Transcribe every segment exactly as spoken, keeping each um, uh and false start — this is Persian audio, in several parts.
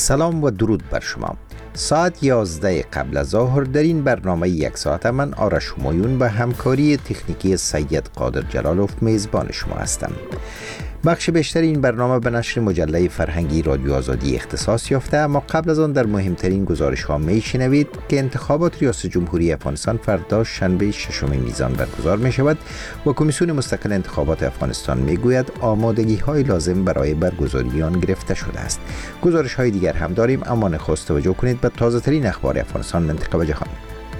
سلام و درود بر شما. ساعت یازده قبل از ظهر در این برنامه یک ساعت من آرش همایون به همکاری تکنیکی سید قادر جلالوف میزبان شما هستم. بخش بیشتر این برنامه به نشر مجله فرهنگی رادیو آزادی اختصاص یافته، اما قبل از آن در مهمترین گزارش ها می شنوید که انتخابات ریاست جمهوری افغانستان فردا شنبه ششم میزان برگزار می شود و کمیسیون مستقل انتخابات افغانستان می گوید آمادگی های لازم برای برگزاری آن گرفته شده است. گزارش های دیگر هم داریم، اما نخست توجه کنید به تازه ترین اخبار افغانستان، منطقه و جهان.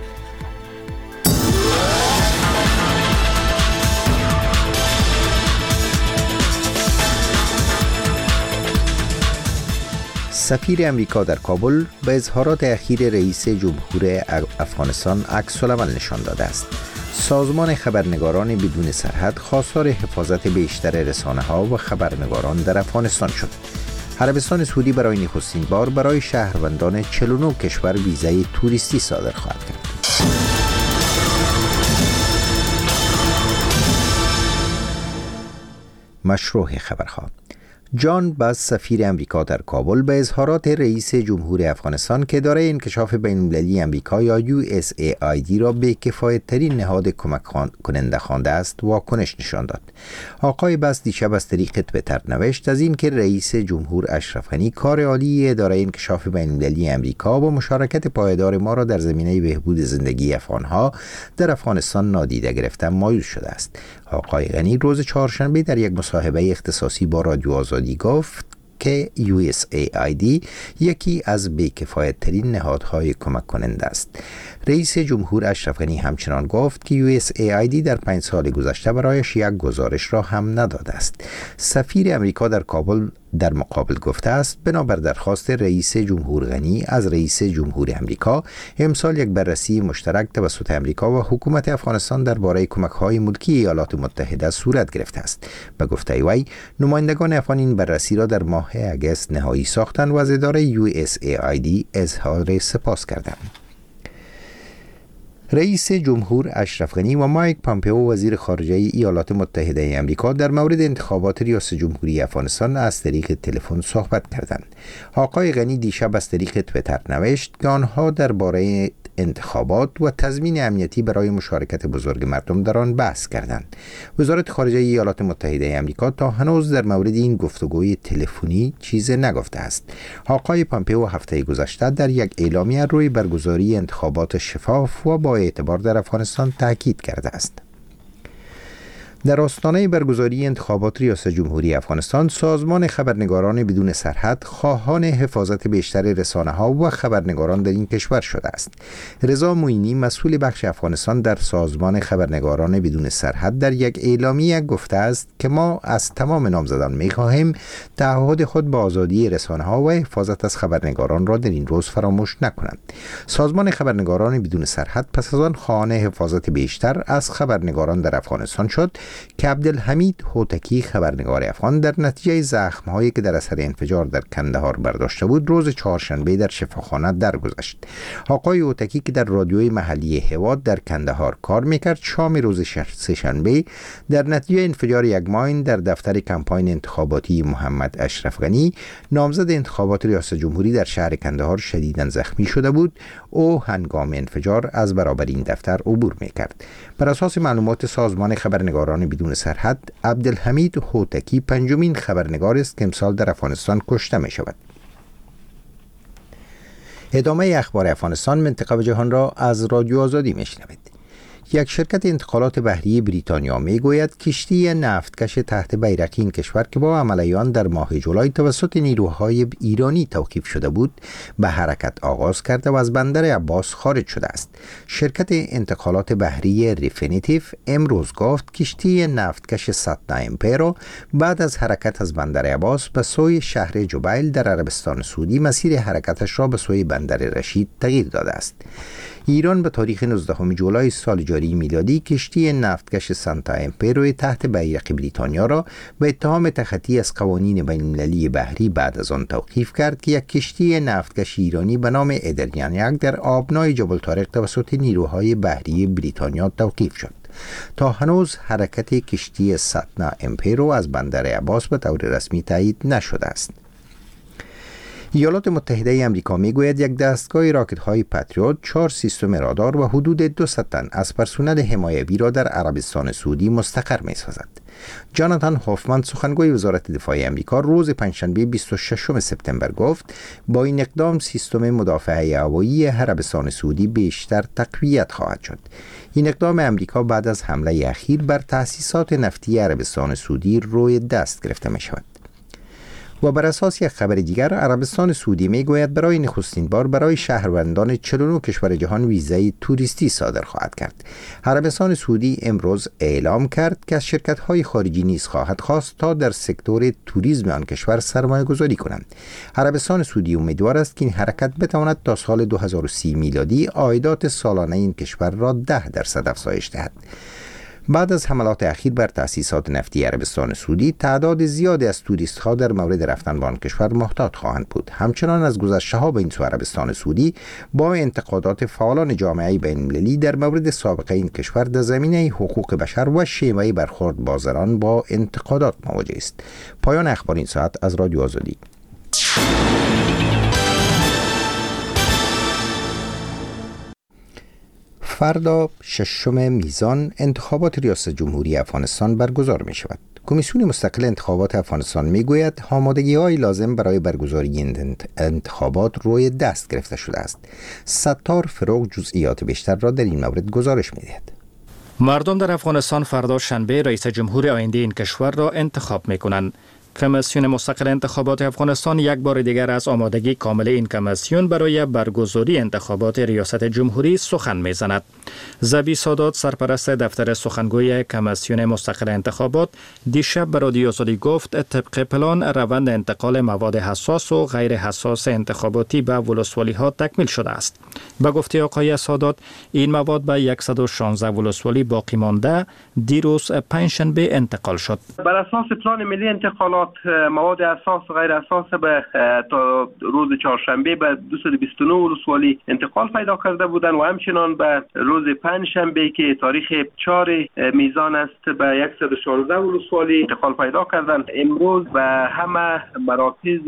سفیر امریکا در کابل به اظهارات اخیر رئیس جمهور افغانستان عکس العمل نشان داده است. سازمان خبرنگاران بدون سرحد خواستار حفاظت بیشتر رسانه‌ها و خبرنگاران در افغانستان شد. عربستان سعودی برای نخستین بار برای شهروندان چهل و نه کشور ویزای توریستی صادر خواهد کرد. مشروع خبرها. جان باز سفیر امریکا در کابل به اظهارات رئیس جمهور افغانستان که اداره انکشاف بین‌المللی امریکا یا یو اس ای آی دی را به کفایت‌ترین نهاد کمک کننده خوانده است واکنش نشان داد. آقای باز دیشب از طریق توییتر نوشت از این که رئیس جمهور اشرف غنی کار عالی اداره انکشاف بین‌المللی امریکا و مشارکت پایدار ما را در زمینه بهبود زندگی افغان‌ها در افغانستان نادیده گرفته مایوس شده است. آقای غنی روز چهارشنبه در یک مصاحبه اختصاصی با رادیو آزادی گفت که یو اس ای آی دی یکی از بی‌کفایت‌ترین نهادهای کمک کننده است. رئیس جمهور اشرف غنی همچنان گفت که یو اس ای آی دی در پنج سال گذشته برایش یک گزارش را هم نداده است. سفیر امریکا در کابل در مقابل گفته است بنابر درخواست رئیس جمهور غنی از رئیس جمهور امریکا امسال یک بررسی مشترک توسط امریکا و حکومت افغانستان درباره کمک‌های ملکی ایالات متحده صورت گرفته است. به گفته وی نمایندگان افغان این بررسی را در ماه اگست نهایی ساختند و از اداره یو اس ای آی دی اظهار سپاس کردند. رئیس جمهور اشرف غنی و مایک پامپئو وزیر خارجه ایالات متحده آمریکا در مورد انتخابات ریاست جمهوری افغانستان از طریق تلفن صحبت کردند. آقای غنی دیشب از طریق توییتر نوشت که آنها درباره انتخابات و تضمین امنیتی برای مشارکت بزرگ مردم در آن بحث کردند. وزارت خارجه ایالات متحده آمریکا تا هنوز در مورد این گفتگوی تلفنی چیزی نگفته است. آقای پامپئو هفته گذشته در یک اعلامیه روی برگزاری انتخابات شفاف و با اعتبار در افغانستان تاکید کرده است. در آستانه برگزاری انتخابات ریاست جمهوری افغانستان، سازمان خبرنگاران بدون سرحد خواهان حفاظت بیشتر رسانه‌ها و خبرنگاران در این کشور شده است. رضا معینی مسئول بخش افغانستان در سازمان خبرنگاران بدون سرحد در یک اعلامیه گفته است که ما از تمام نامزدان می‌خواهیم تعهد خود به آزادی رسانه‌ها و حفاظت از خبرنگاران را در این روز فراموش نکنند. سازمان خبرنگاران بدون سرحد پس از آن خواهان حفاظت بیشتر از خبرنگاران در افغانستان شد که عبدالحمید هوتکی خبرنگار افغان در نتیجه زخم‌هایی که در اثر انفجار در کندهار برداشته بود روز چهارشنبه در شفاخانه درگذشت. آقای هوتکی که در رادیوی محلی هواد در کندهار کار میکرد شام روز سه‌شنبه در نتیجه انفجار یک ماین در دفتر کمپاین انتخاباتی محمد اشرف غنی نامزد انتخابات ریاست جمهوری در شهر کندهار شدیداً زخمی شده بود. او هنگام انفجار از برابر این دفتر عبور میکرد. بر اساس معلومات سازمان خبرنگاران بدون سرحد، عبدالحمید هوتکی پنجمین خبرنگار است که امسال در افغانستان کشته می شود. ادامه اخبار افغانستان، منطقه و جهان را از رادیو آزادی می شنوید. یک شرکت انتقالات بحری بریتانیا می گوید کشتی نفتکش تحت بیرق این کشور که با عملیان در ماه جولای توسط نیروهای ایرانی توقیف شده بود به حرکت آغاز کرده و از بندر عباس خارج شده است. شرکت انتقالات بحری ریفینیتیف امروز گفت کشتی نفتکش ساتنا امپیرو بعد از حرکت از بندر عباس به سوی شهر جبیل در عربستان سعودی مسیر حرکتش را به سوی بندر رشید تغییر داده است. ایران به تاریخ نوزدهم جولای سال جاری میلادی کشتی نفتکش سانتا امپیرو تحت بیرق بریتانیا را به اتهام تخطی از قوانین بین‌المللی بحری بعد از آن توقیف کرد که یک کشتی نفتکش ایرانی به نام ادریانیک در آبنای جبل طارق توسط نیروهای بحری بریتانیا توقیف شد. تا هنوز حرکت کشتی ساتنا امپیرو از بندر عباس به طور رسمی تایید نشده است. ایالات متحده امریکا میگوید یک دستگاه راکت های پاتریوت، چهار سیستم رادار و حدود دویست تن از پرسنل حمایوی را در عربستان سعودی مستقر می سازد. جاناتان هافمن، سخنگوی وزارت دفاع امریکا، روز پنجشنبه بیست و ششم سپتامبر گفت با این اقدام سیستم مدافعه هوایی عربستان سعودی بیشتر تقویت خواهد شد. این اقدام امریکا بعد از حمله اخیر بر تأسیسات نفتی عربستان سعودی روی دست گرفته می شود. و بر اساس یک خبر دیگر، عربستان سعودی می گوید برای نخستین بار برای شهروندان چهل و نه کشور جهان ویزای توریستی صادر خواهد کرد. عربستان سعودی امروز اعلام کرد که از شرکت‌های خارجی نیز خواهد خواست تا در سکتور توریسم آن کشور سرمایه گذاری کنند. عربستان سعودی امیدوار است که این حرکت بتواند تا سال دو هزار و سی میلادی عایدات سالانه این کشور را ده درصد افزایش دهد. بعد از حملات اخیر بر تأسیسات نفتی عربستان سعودی، تعداد زیادی از توریست ها در مورد رفتن به آن کشور محتاط خواهند بود. همچنان از گذشته ها به این سو عربستان سعودی با انتقادات فعالان جامعه بین المللی در مورد سابقه این کشور در زمینه حقوق بشر و شیوه برخورد با زنان با انتقادات مواجه است. پایان اخبار این ساعت از رادیو آزادی. فردا ششم میزان انتخابات ریاست جمهوری افغانستان برگزار می شود. کمیسیون مستقل انتخابات افغانستان می گوید آمادگی های لازم برای برگزاری این انتخابات روی دست گرفته شده است. ستار فروغ جزئیات بیشتر را در این مورد گزارش می دهد. مردم در افغانستان فردا شنبه رئیس جمهور آینده این کشور را انتخاب می کنند. کمیسیون مستقل انتخابات افغانستان یک بار دیگر از آمادگی کامل این کمیسیون برای برگزاری انتخابات ریاست جمهوری سخن می‌زند. زبی سادات، سرپرست دفتر سخنگوی کمیسیون مستقل انتخابات، دیشب به رادیو آزادی گفت طبق پلان روند انتقال مواد حساس و غیر حساس انتخاباتی به ولسوالی‌ها تکمیل شده است. به گفته آقای سادات، این مواد به صد و شانزده ولسوالی باقی مانده دیروز پنجشنبه انتقال شد. بر اساس پلان ملی انتقالات مواد اساس و غیر اساس به تا روز چهارشنبه به دویست و بیست و نه ولسوالی انتقال پیدا کرده بودند و همچنان به روز پنجشنبه که تاریخ چهار میزان است به صد و شانزده ولسوالی انتقال پیدا کردند. امروز به همه مراکز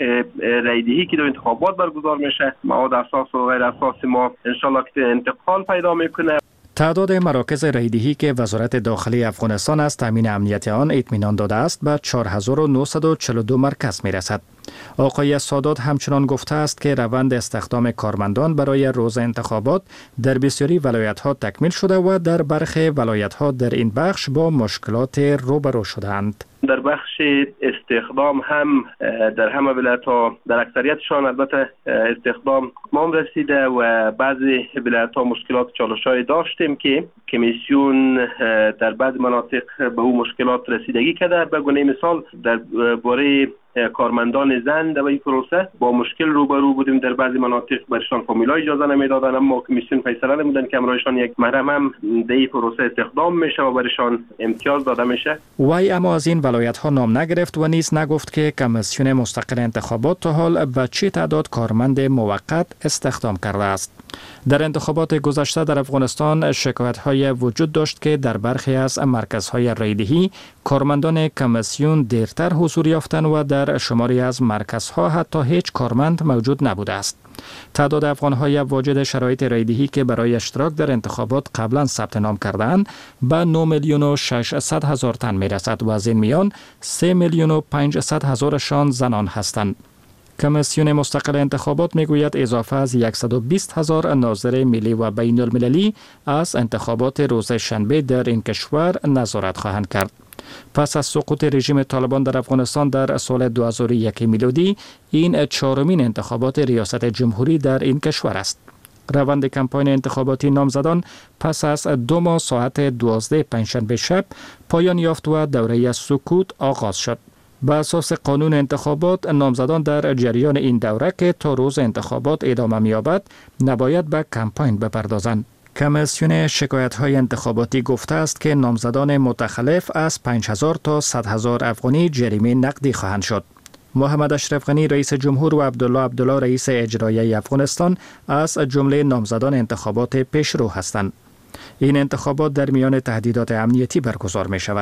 رایدهی که در انتخابات برگزار میشه مواد اساس و غیر اساس ما انشالله که انتقال پیدا میکنه. تعداد مراکز رایدهی که وزارت داخلی افغانستان از تامین امنیت آن اطمینان داده است به چهار هزار و نهصد و چهل و دو مرکز می رسد. آقای سادات همچنان گفته است که روند استخدام کارمندان برای روز انتخابات در بسیاری ولایت‌ها تکمیل شده و در برخی ولایت‌ها در این بخش با مشکلات روبرو شدند. در بخش استخدام هم در همه ولایت‌ها در اکثریتشان البته استخدام تمام رسیده و بعضی ولایت‌ها مشکلات چالش‌های داشتیم که کمیسیون در بعض مناطق به او مشکلات رسیدگی کرده. به گونه مثال در باره کارمندان زن در این پروسه با مشکل روبرو بودیم. در بعضی مناطق برشان فامیلا اجازه نمیدادن، اما کمیسیون فیصله نمودن که امرایشان یک محرم هم در این پروسه استخدام میشه و برشان امتیاز داده میشه. وی اما از این ولایت ها نام نگرفت و نیز نگفت که کمیسیون مستقل انتخابات تا حال به چه تعداد کارمند موقت استخدام کرده است. در انتخابات گذشته در افغانستان شکایت های وجود داشت که در برخی از مرکزهای رایدهی کارمندان کمیسیون دیرتر حضور یافتند و در شماری از مرکزها حتی هیچ کارمند موجود نبوده است. تعداد افغان‌های واجد شرایط رایدهی که برای اشتراک در انتخابات قبلا ثبت نام کردند به نه میلیون و ششصد هزار تن میرسد و از این میان سه میلیون و پانصد هزارشان زنان هستند. کمیسیون مستقل انتخابات میگوید اضافه از صد و بیست هزار ناظر ملی و بین المللی از انتخابات روز شنبه در این کشور نظارت خواهند کرد. پس از سقوط رژیم طالبان در افغانستان در سال دو هزار و یک میلادی، این چهارمین انتخابات ریاست جمهوری در این کشور است. روند کمپاین انتخاباتی نامزدان پس از دو ماه ساعت دوازده پنجشنبه شب پایان یافت و دوره سکوت آغاز شد. به اساس قانون انتخابات، نامزدان در جریان این دوره که تا روز انتخابات ادامه می‌یابد نباید به کمپاین بپردازند. کمیسیون شکایت‌های انتخاباتی گفته است که نامزدان متخلف از پنج هزار تا صد هزار افغانی جریمه نقدی خواهند شد. محمد اشرف غنی رئیس جمهور و عبدالله عبدالله رئیس اجرایی افغانستان از جمله نامزدان انتخابات پیشرو هستند. این انتخابات در میان تهدیدات امنیتی برگزار می شود.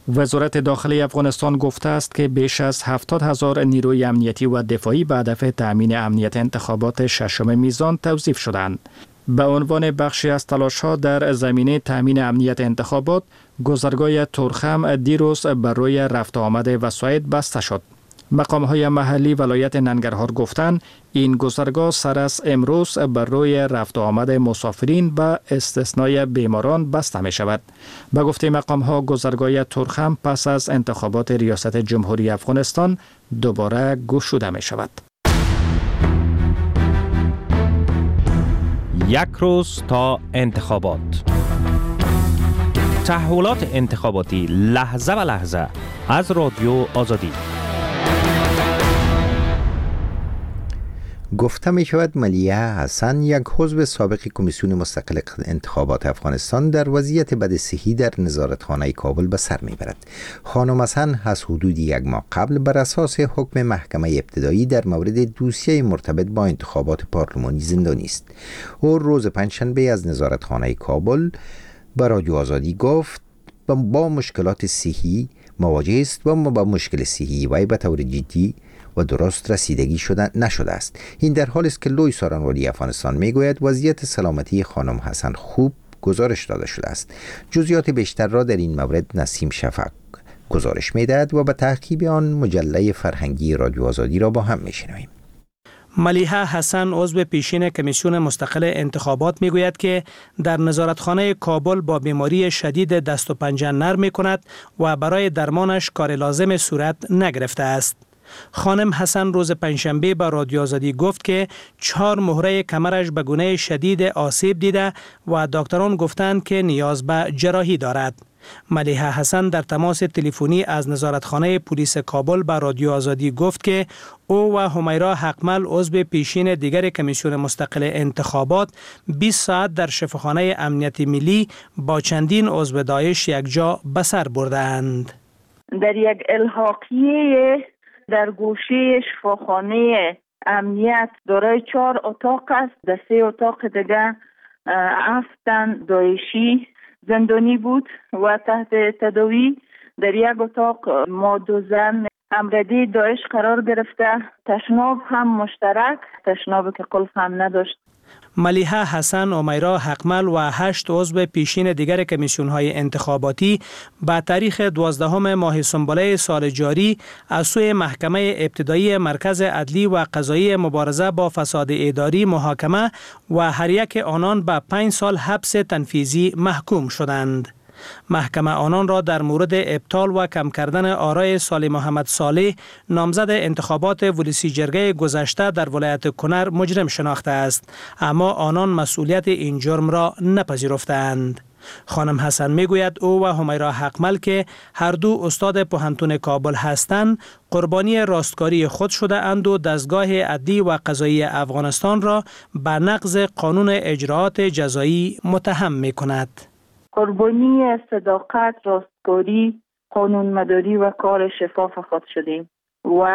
وزارت داخلی افغانستان گفته است که بیش از هفتاد هزار نیروی امنیتی و دفاعی به هدف تأمین امنیت انتخابات ششم میزان توظیف شدند. به عنوان بخشی از تلاش‌ها در زمینه تأمین امنیت انتخابات، گذرگاه تورخم دیروز بر روی رفت آمد وسایط بسته شد. مقام‌های محلی ولایت ننگرهار گفتند این گذرگاه سر از امروز بر روی رفت آمد مسافرین به استثنای بیماران بسته می شود. به گفته مقام‌ها گذرگاه تورخم پس از انتخابات ریاست جمهوری افغانستان دوباره گشوده می شود. یک روز تا انتخابات. تحولات انتخاباتی لحظه و لحظه از رادیو آزادی. گفته می شود ملیحه حسن، یک عضو سابق کمیسیون مستقل انتخابات افغانستان، در وضعیت بد صحی در نظارتخانه کابل به سر می برد. خانم حسن از حدود یک ماه قبل بر اساس حکم محکمه ابتدایی در مورد دوسیه مرتبط با انتخابات پارلمانی زندانی است. او روز پنجشنبه از نظارتخانه کابل به رادیو آزادی گفت با مشکلات صحی مواجه است و با مشکل صحی وی به طور جدی و درست رسیدگی شده نشده است. این در حالی است که لوی سارنوالی افغانستان میگوید وضعیت سلامتی خانم حسن خوب گزارش داده شده است. جزئیات بیشتر را در این مورد نسیم شفق گزارش میدهد و به تعقیب آن مجله فرهنگی رادیو آزادی را با هم میشنویم. ملیحه حسن عضو پیشین کمیسیون مستقل انتخابات میگوید که در نظارتخانه کابل با بیماری شدید دست و پنجه نرم میکند و برای درمانش کار لازم صورت نگرفته است. خانم حسن روز پنجشنبه به رادیو آزادی گفت که چهار مهره کمرش به گونه شدید آسیب دیده و دکتران گفتند که نیاز به جراحی دارد. ملیحه حسن در تماس تلفنی از نظارتخانه پلیس کابل به رادیو آزادی گفت که او و همیرا حقمل عضو پیشین دیگر کمیسیون مستقل انتخابات بیست ساعت در شفاخانه امنیتی ملی با چندین عضو داعش یک جا به سر بردند. در یک الحاقیه در گوشه شفاخانه امنیت دارای چهار اتاق است. در سه اتاق دیگه هفتن داعشی زندانی بود و تحت تداوی. در یک اتاق ما دو زن امردی داعش قرار گرفته. تشناب هم مشترک، تشناب که قلف هم نداشت. ملیحه حسن، امیرا حقمل و هشت عضو پیشین دیگر کمیسیون‌های انتخاباتی با تاریخ دوازدهم ماه سنبله سال جاری از سوی محکمه ابتدایی مرکز عدلی و قضایی مبارزه با فساد اداری محاکمه و هر یک آنان به پنج سال حبس تنفیذی محکوم شدند. محکمه آنان را در مورد ابطال و کم کردن آرای صالح محمد صالح نامزد انتخابات ولسی جرگه گذشته در ولایت کنر مجرم شناخته است، اما آنان مسئولیت این جرم را نپذیرفتند. خانم حسن میگوید او و همیرا حقمل که هر دو استاد پوهنتون کابل هستند قربانی راستکاری خود شده اند و دستگاه عدلی و قضایی افغانستان را به نقض قانون اجراعات جزایی متهم می کند. قربانی صداقت، راستکاری، قانونمداری و کار شفاف خود شدیم و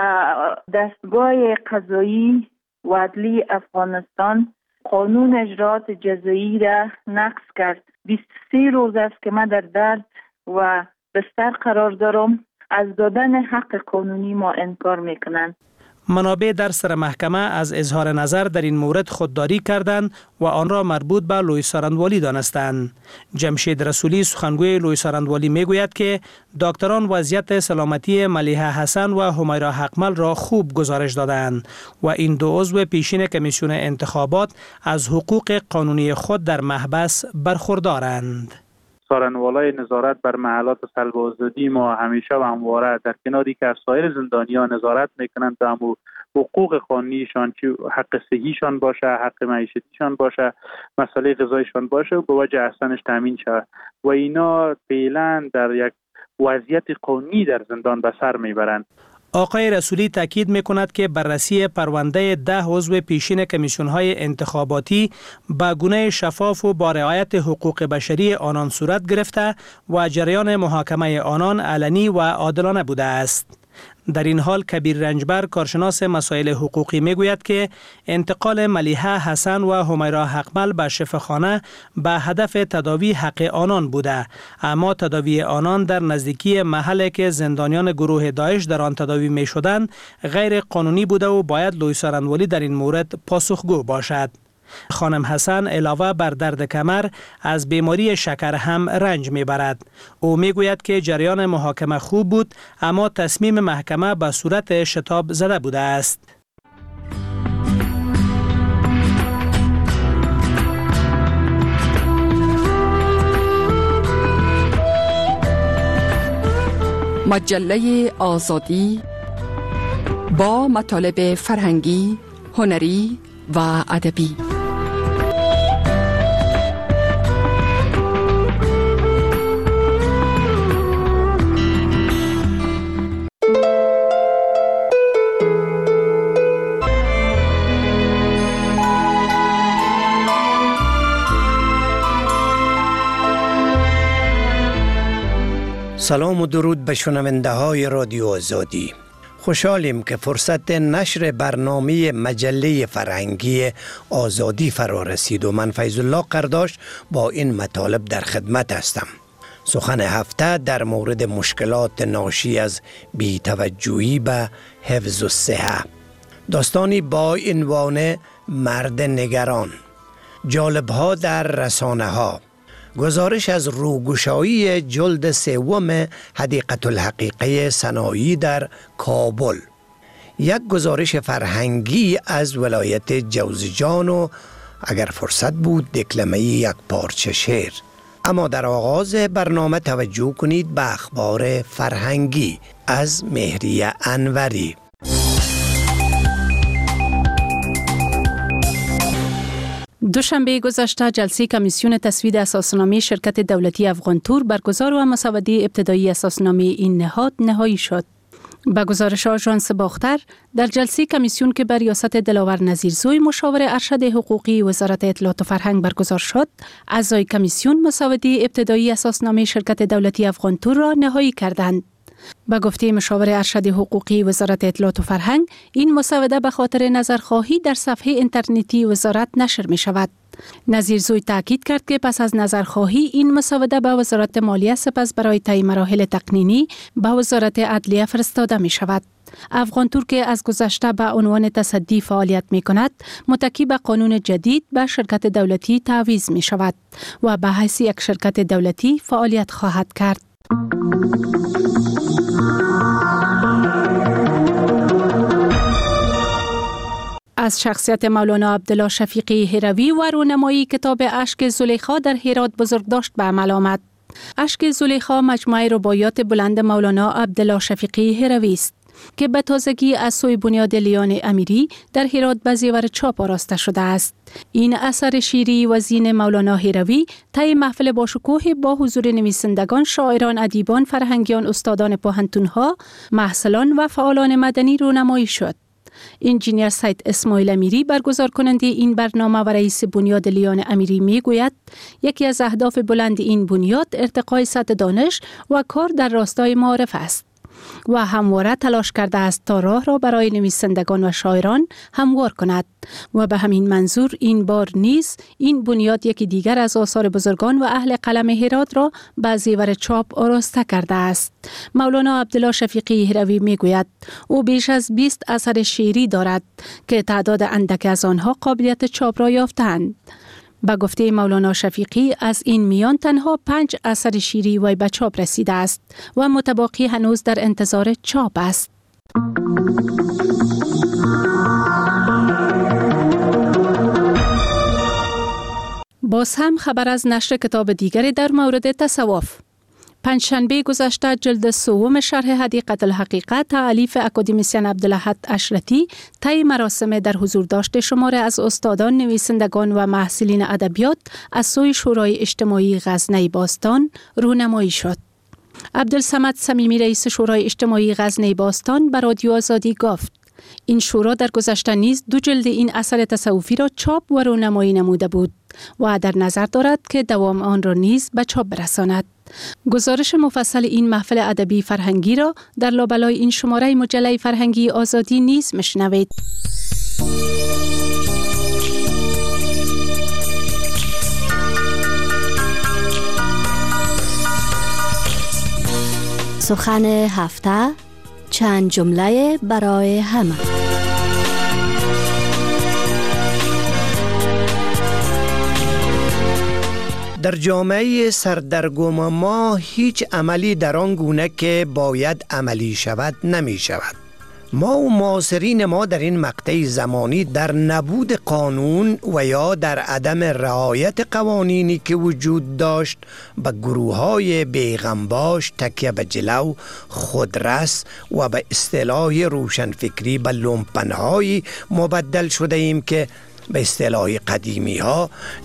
دستگاه قضایی و عدلی افغانستان قانون اجراعات جزایی را نقض کرد. بیست و سه روز است که من در درد و بستر قرار دارم. از دادن حق قانونی ما انکار میکنند. منابع در سر محکمه از اظهار نظر در این مورد خودداری کردند و آن را مربوط به لوی سارنوالی دانستند. جمشید رسولی سخنگوی لوی سارنوالی میگوید که دکتران وضعیت سلامتی ملیحه حسن و همیرا حقمل را خوب گزارش دادند و این دو عضو پیشین کمیسیون انتخابات از حقوق قانونی خود در محبس برخوردارند. سارنوالای نظارت بر محلات سلب آزادی ما همیشه و همواره در کناری که از سایر زندانیان نظارت میکنند تا همو حقوق قانونیشان چه حق صحیشان باشه، حق معیشتیشان باشه، مسئله غذایشان باشه و به وجه احسنش تامین شود و اینا فعلا در یک وضعیت قانونی در زندان به سر میبرند. آقای رسولی تاکید میکند که بررسی پرونده ده عضو پیشین کمیسیون‌های انتخاباتی با گونه شفاف و با رعایت حقوق بشری آنان صورت گرفته و جریان محاکمه آنان علنی و عادلانه بوده است. در این حال کبیر رنجبر کارشناس مسائل حقوقی میگوید که انتقال ملیحه حسن و همیرا حقمل به شفاخانه به هدف تداوی حق آنان بوده، اما تداوی آنان در نزدیکی محلی که زندانیان گروه داعش در آن تداوی می شدند غیر قانونی بوده و باید لوی سارنوالی در این مورد پاسخگو باشد. خانم حسن علاوه بر درد کمر از بیماری شکر هم رنج میبرد. او میگوید که جریان محاکمه خوب بود، اما تصمیم محکمه به صورت شتاب زده بوده است. مجله آزادی با مطالب فرهنگی، هنری و ادبی. سلام و درود به شنونده های رادیو آزادی. خوشحالیم که فرصت نشر برنامه مجله فرهنگی آزادی فرا رسید و من فیض الله قرداش با این مطالب در خدمت هستم. سخن هفته در مورد مشکلات ناشی از بی‌توجهی به حفظ الصحه. داستانی با عنوان مرد نگران. جالب‌ها در رسانه ها. گزارش از روگشایی جلد سوم حدیقه الحقیقه صنایع در کابل. یک گزارش فرهنگی از ولایت جوزجان و اگر فرصت بود دکلمه یک پارچه شعر. اما در آغاز برنامه توجه کنید به اخبار فرهنگی از مهریه انوری. دوشنبه گذشته جلسه کمیسیون تصویب اساسنامه شرکت دولتی افغان تور برگزار و مسوده ابتدایی اساسنامه این نهاد نهایی شد. به گزارش آژانس باختر، در جلسه کمیسیون که بر ریاست دلاور نظیرزوی مشاور ارشد حقوقی وزارت اطلاعات و فرهنگ برگزار شد، اعضای کمیسیون مسوده ابتدایی اساسنامه شرکت دولتی افغان تور را نهایی کردند. با گفته مشاور ارشد حقوقی وزارت اطلاعات و فرهنگ، این مسوده به خاطر نظرخواهی در صفحه اینترنتی وزارت نشر می شود. نظیرزوی تاکید کرد که پس از نظرخواهی این مسوده به وزارت مالیه سپس برای طی مراحل تقنینی به وزارت عدلیه فرستاده می شود. افغان تور که از گذشته به عنوان تصدی فعالیت می کند، متکی به قانون جدید به شرکت دولتی تعویض می شود و به حیث یک شرکت دولتی فعالیت خواهد کرد. از شخصیت مولانا عبدالله شفیقی هروی و رونمایی کتاب اشک زلیخا در هرات بزرگداشت به عمل آمد. اشک زلیخا مجموعه رباعیات بلند مولانا عبدالله شفیقی هروی است که به تازگی از سوی بنیاد لیان امیری در هرات به زیور چاپ آراسته شده است. این اثر شیری و زین مولانا هروی طی محفل باشکوه با حضور نویسندگان، شاعران، ادیبان، فرهنگیان، استادان پوهنتون‌ها، محصلان و فعالان مدنی رونمایی شد. انجینیر سید اسماعیل امیری برگزار کننده این برنامه و رئیس بنیاد لیان امیری می گوید یکی از اهداف بلند این بنیاد ارتقای سطح دانش و کار در راستای معارف است و همواره تلاش کرده است تا راه را برای نویسندگان و شاعران هموار کند و به همین منظور این بار نیز این بنیاد یکی دیگر از آثار بزرگان و اهل قلم هرات را به زیور چاپ آراسته کرده است. مولانا عبدالله شفیقی هروی می گوید او بیش از بیست اثر شعری دارد که تعداد اندک از آنها قابلیت چاپ را یافتند. با گفته مولانا شفیقی از این میان تنها پنج اثر شیری وی به چاپ رسیده است و متباقی هنوز در انتظار چاپ است. باز هم خبر از نشر کتاب دیگری در مورد تصوف. پنجشنبه گذشته جلد سوم شرح حدیقه الحقیقه تألیف اکادمیسین عبدالاحد اشرتی طی مراسم در حضور داشت شماره از استادان، نویسندگان و محصلین ادبیات از سوی شورای اجتماعی غزنه باستان رونمایی شد. عبدالصمد صمیمی رئیس شورای اجتماعی غزنه باستان به رادیو آزادی گفت این شورا در گذشته نیز دو جلد این اثر تصوفی را چاپ و رونمایی نموده بود و در نظر دارد که دوام آن را نیز به چاپ برساند. گزارش مفصل این محفل ادبی فرهنگی را در لابلای این شماره مجله فرهنگی آزادی نیز مشنوید. سخن هفته، چند جمله برای همه. در جامعه سردرگم ما هیچ عملی در آن گونه که باید عملی شود نمی شود. ما و معاصرین ما در این مقطع زمانی در نبود قانون و یا در عدم رعایت قوانینی که وجود داشت به گروه‌های بیغمباش، تکیه به جلو، خودرس و به اصطلاح روشنفکری به لومپن‌های مبدل شده ایم که به اصطلاح قدیمی ها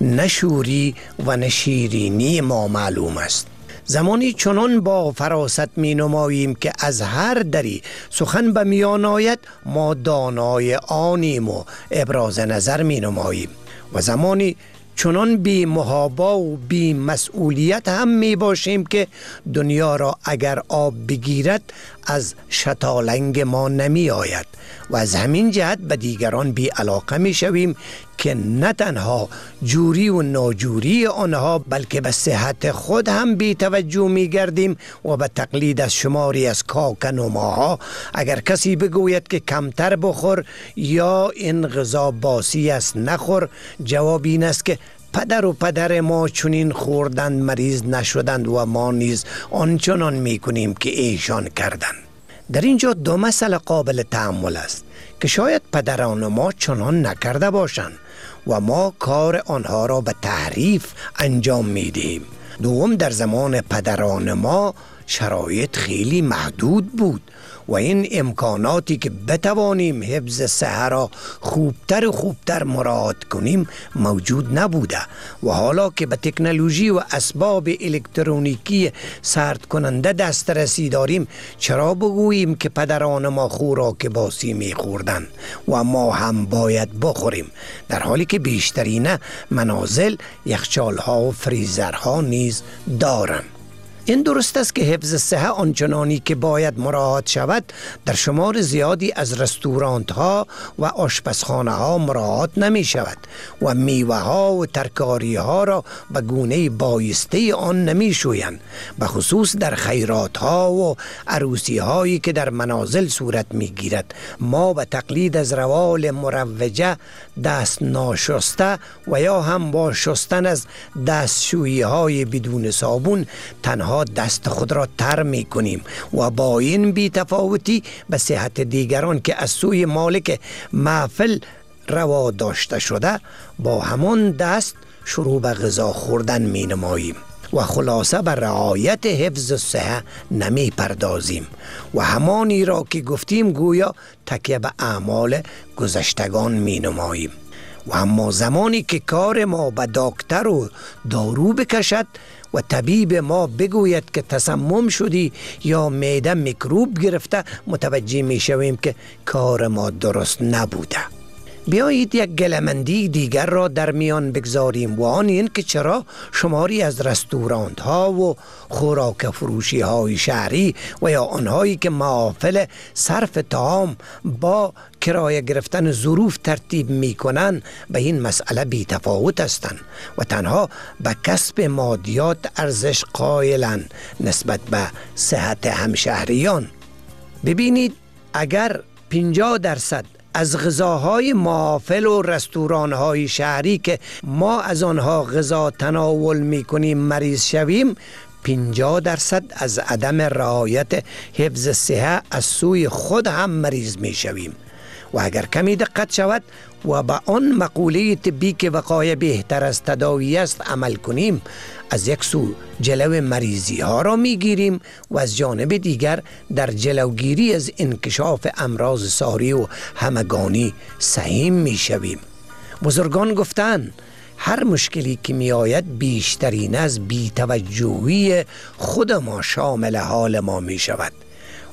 نشوری و نشیرینی ما معلوم است. زمانی چنان با فراست می نماییم که از هر دری سخن به میان آید ما دانای آنیم و ابراز نظر می نماییم و زمانی چنان بی محابا و بی مسئولیت هم می باشیم که دنیا را اگر آب بگیرد از شتالنگ ما نمی آید و از همین جهت به دیگران بی علاقه می شویم که نه تنها جوری و ناجوری آنها بلکه به صحت خود هم بی توجه می گردیم و به تقلید از شماری از کاکنوماها اگر کسی بگوید که کمتر بخور یا این غذا باسی است نخور، جواب این است که پدر و پدر ما چنین خوردند مریض نشدند و ما نیز آنچنان می کنیم که ایشان کردند. در اینجا دو مسئله قابل تأمل است که شاید پدران ما چنان نکرده باشند و ما کار آنها را به تحریف انجام می دهیم. دوم، در زمان پدران ما شرایط خیلی محدود بود و این امکاناتی که بتوانیم حفظ صحه را خوبتر و خوبتر مراعات کنیم موجود نبوده و حالا که به تکنولوژی و اسباب الکترونیکی سرد کننده دسترسی داریم چرا بگوییم که پدران ما خوراک باسی می‌خوردند و ما هم باید بخوریم، در حالی که بیشترین منازل یخچال‌ها و فریزرها نیز دارند. این درست است که حفظ صحه آنچنانی که باید مراعات شود در شمار زیادی از رستورانت ها و آشپزخانه ها مراعات نمی شود و میوه ها و ترکاری ها را به گونه بایسته آن نمی شویند، به خصوص در خیرات ها و عروسی هایی که در منازل صورت می گیرد. ما به تقلید از روال مروجه دست ناشسته و یا هم با شستن از دستشویی های بدون صابون تنها دست خود را تر می کنیم و با این بی تفاوتی به صحت دیگران که از سوی مالک محفل روا داشته شده با همان دست شروع به غذا خوردن می نماییم و خلاصه به رعایت حفظ صحه نمی پردازیم و همانی را که گفتیم گویا تکیه به اعمال گذشتگان می نماییم. و اما زمانی که کار ما به دکتر و دارو بکشد و طبیب ما بگوید که تسمم شدی یا معده میکروب گرفته، متوجه می شویم که کار ما درست نبوده. بیایید یک گلمندی دیگر را در میان بگذاریم و آن این که چرا شماری از رستورانت ها و خوراک فروشی های شهری و یا آنهایی که محافل صرف طعام با کرایه گرفتن ظروف ترتیب می کنند به این مسئله بی تفاوت هستند و تنها به کسب مادیات ارزش قائلند نسبت به صحت همشهریان. ببینید اگر پنجاه درصد از غذاهای محافل و رستوران‌های شهری که ما از آنها غذا تناول می‌کنیم مریض شویم، پنجاه درصد از عدم رعایت حفظ صحه از سوی خود هم مریض می‌شویم. و اگر کمی دقت شود و به آن مقوله طبی که وقایه بهتر از تداوی است عمل کنیم، از یک سو جلو مریضی ها را می گیریم و از جانب دیگر در جلوگیری از انکشاف امراض ساری و همگانی سهیم می شویم. بزرگان گفتند هر مشکلی که می آید بیشترین از بی‌توجهی خود ما شامل حال ما می شود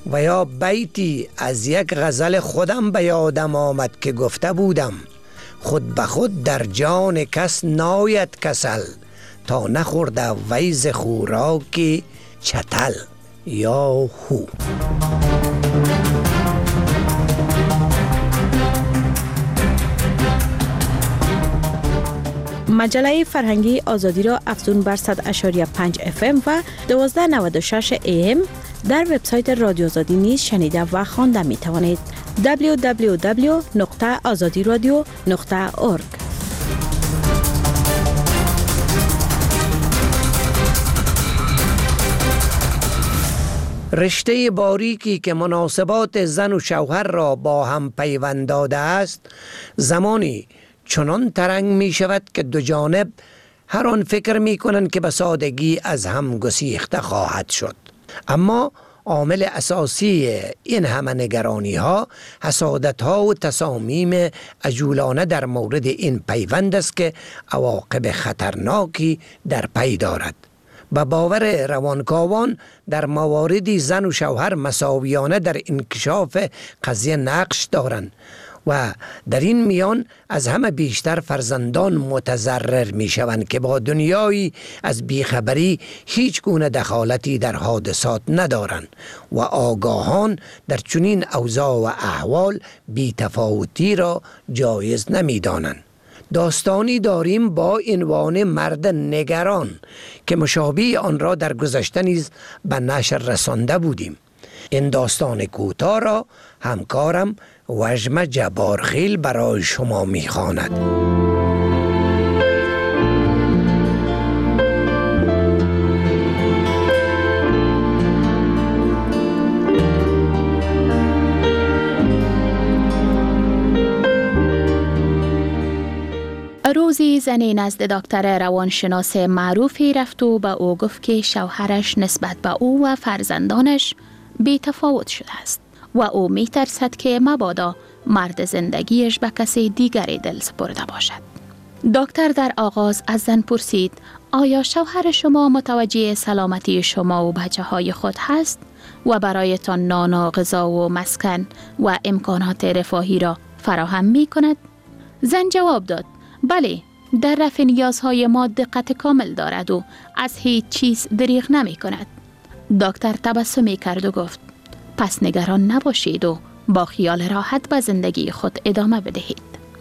و یا بیتی از یک غزل خودم به یادم آمد که گفته بودم خود به خود در جان کس ناید کسل تا نخورده ویز خوراکی چتل یا هو. مجله فرهنگی آزادی را افزون بر صد و پنج اف ام و دویست و نود و شش ای ام در وبسایت رادیو آزادی نیز شنیده و خوانده می توانید. دبلیو دبلیو دبلیو نقطه آزادی رادیو نقطه اورگ. رشته باریکی که مناسبات زن و شوهر را با هم پیوند داده است زمانی چنان ترنگ می شود که دو جانب هر آن فکر می کنند که به سادگی از هم گسیخته خواهد شد. اما عامل اساسی این همه نگرانی ها حسادت ها و تصامیم عجولانه در مورد این پیوند است که عواقب خطرناکی در پی دارد. به باور روانکاوان در مواردی زن و شوهر مساویانه در انکشاف قضیه نقش دارند و در این میان از همه بیشتر فرزندان متضرر می شوند که با دنیایی از بیخبری هیچ گونه دخالتی در حادثات ندارند و آگاهان در چنین اوضاع و احوال بی‌تفاوتی را جایز نمی دانند. داستانی داریم با عنوان مرد نگران که مشابه آن را در گذشته نیز به نشر رسانده بودیم. این داستان کوتاه را همکارم وژم جبارخیل برای شما می‌خواند. روزی زنی نزد دکتر روانشناس معروفی رفت و به او گفت که شوهرش نسبت به او و فرزندانش بی تفاوت شده است و او می ترسد که مبادا مرد زندگیش به کسی دیگری دل سپرده باشد. دکتر در آغاز از زن پرسید آیا شوهر شما متوجه سلامتی شما و بچه های خود هست و برایتان نان و غذا و مسکن و امکانات رفاهی را فراهم می کند؟ زن جواب داد بله، در رفع نیازهای ما دقت کامل دارد و از هیچ چیز دریغ نمی کند. دکتر تبسمی کرد و گفت پس نگران نباشید و با خیال راحت به زندگی خود ادامه بدهید.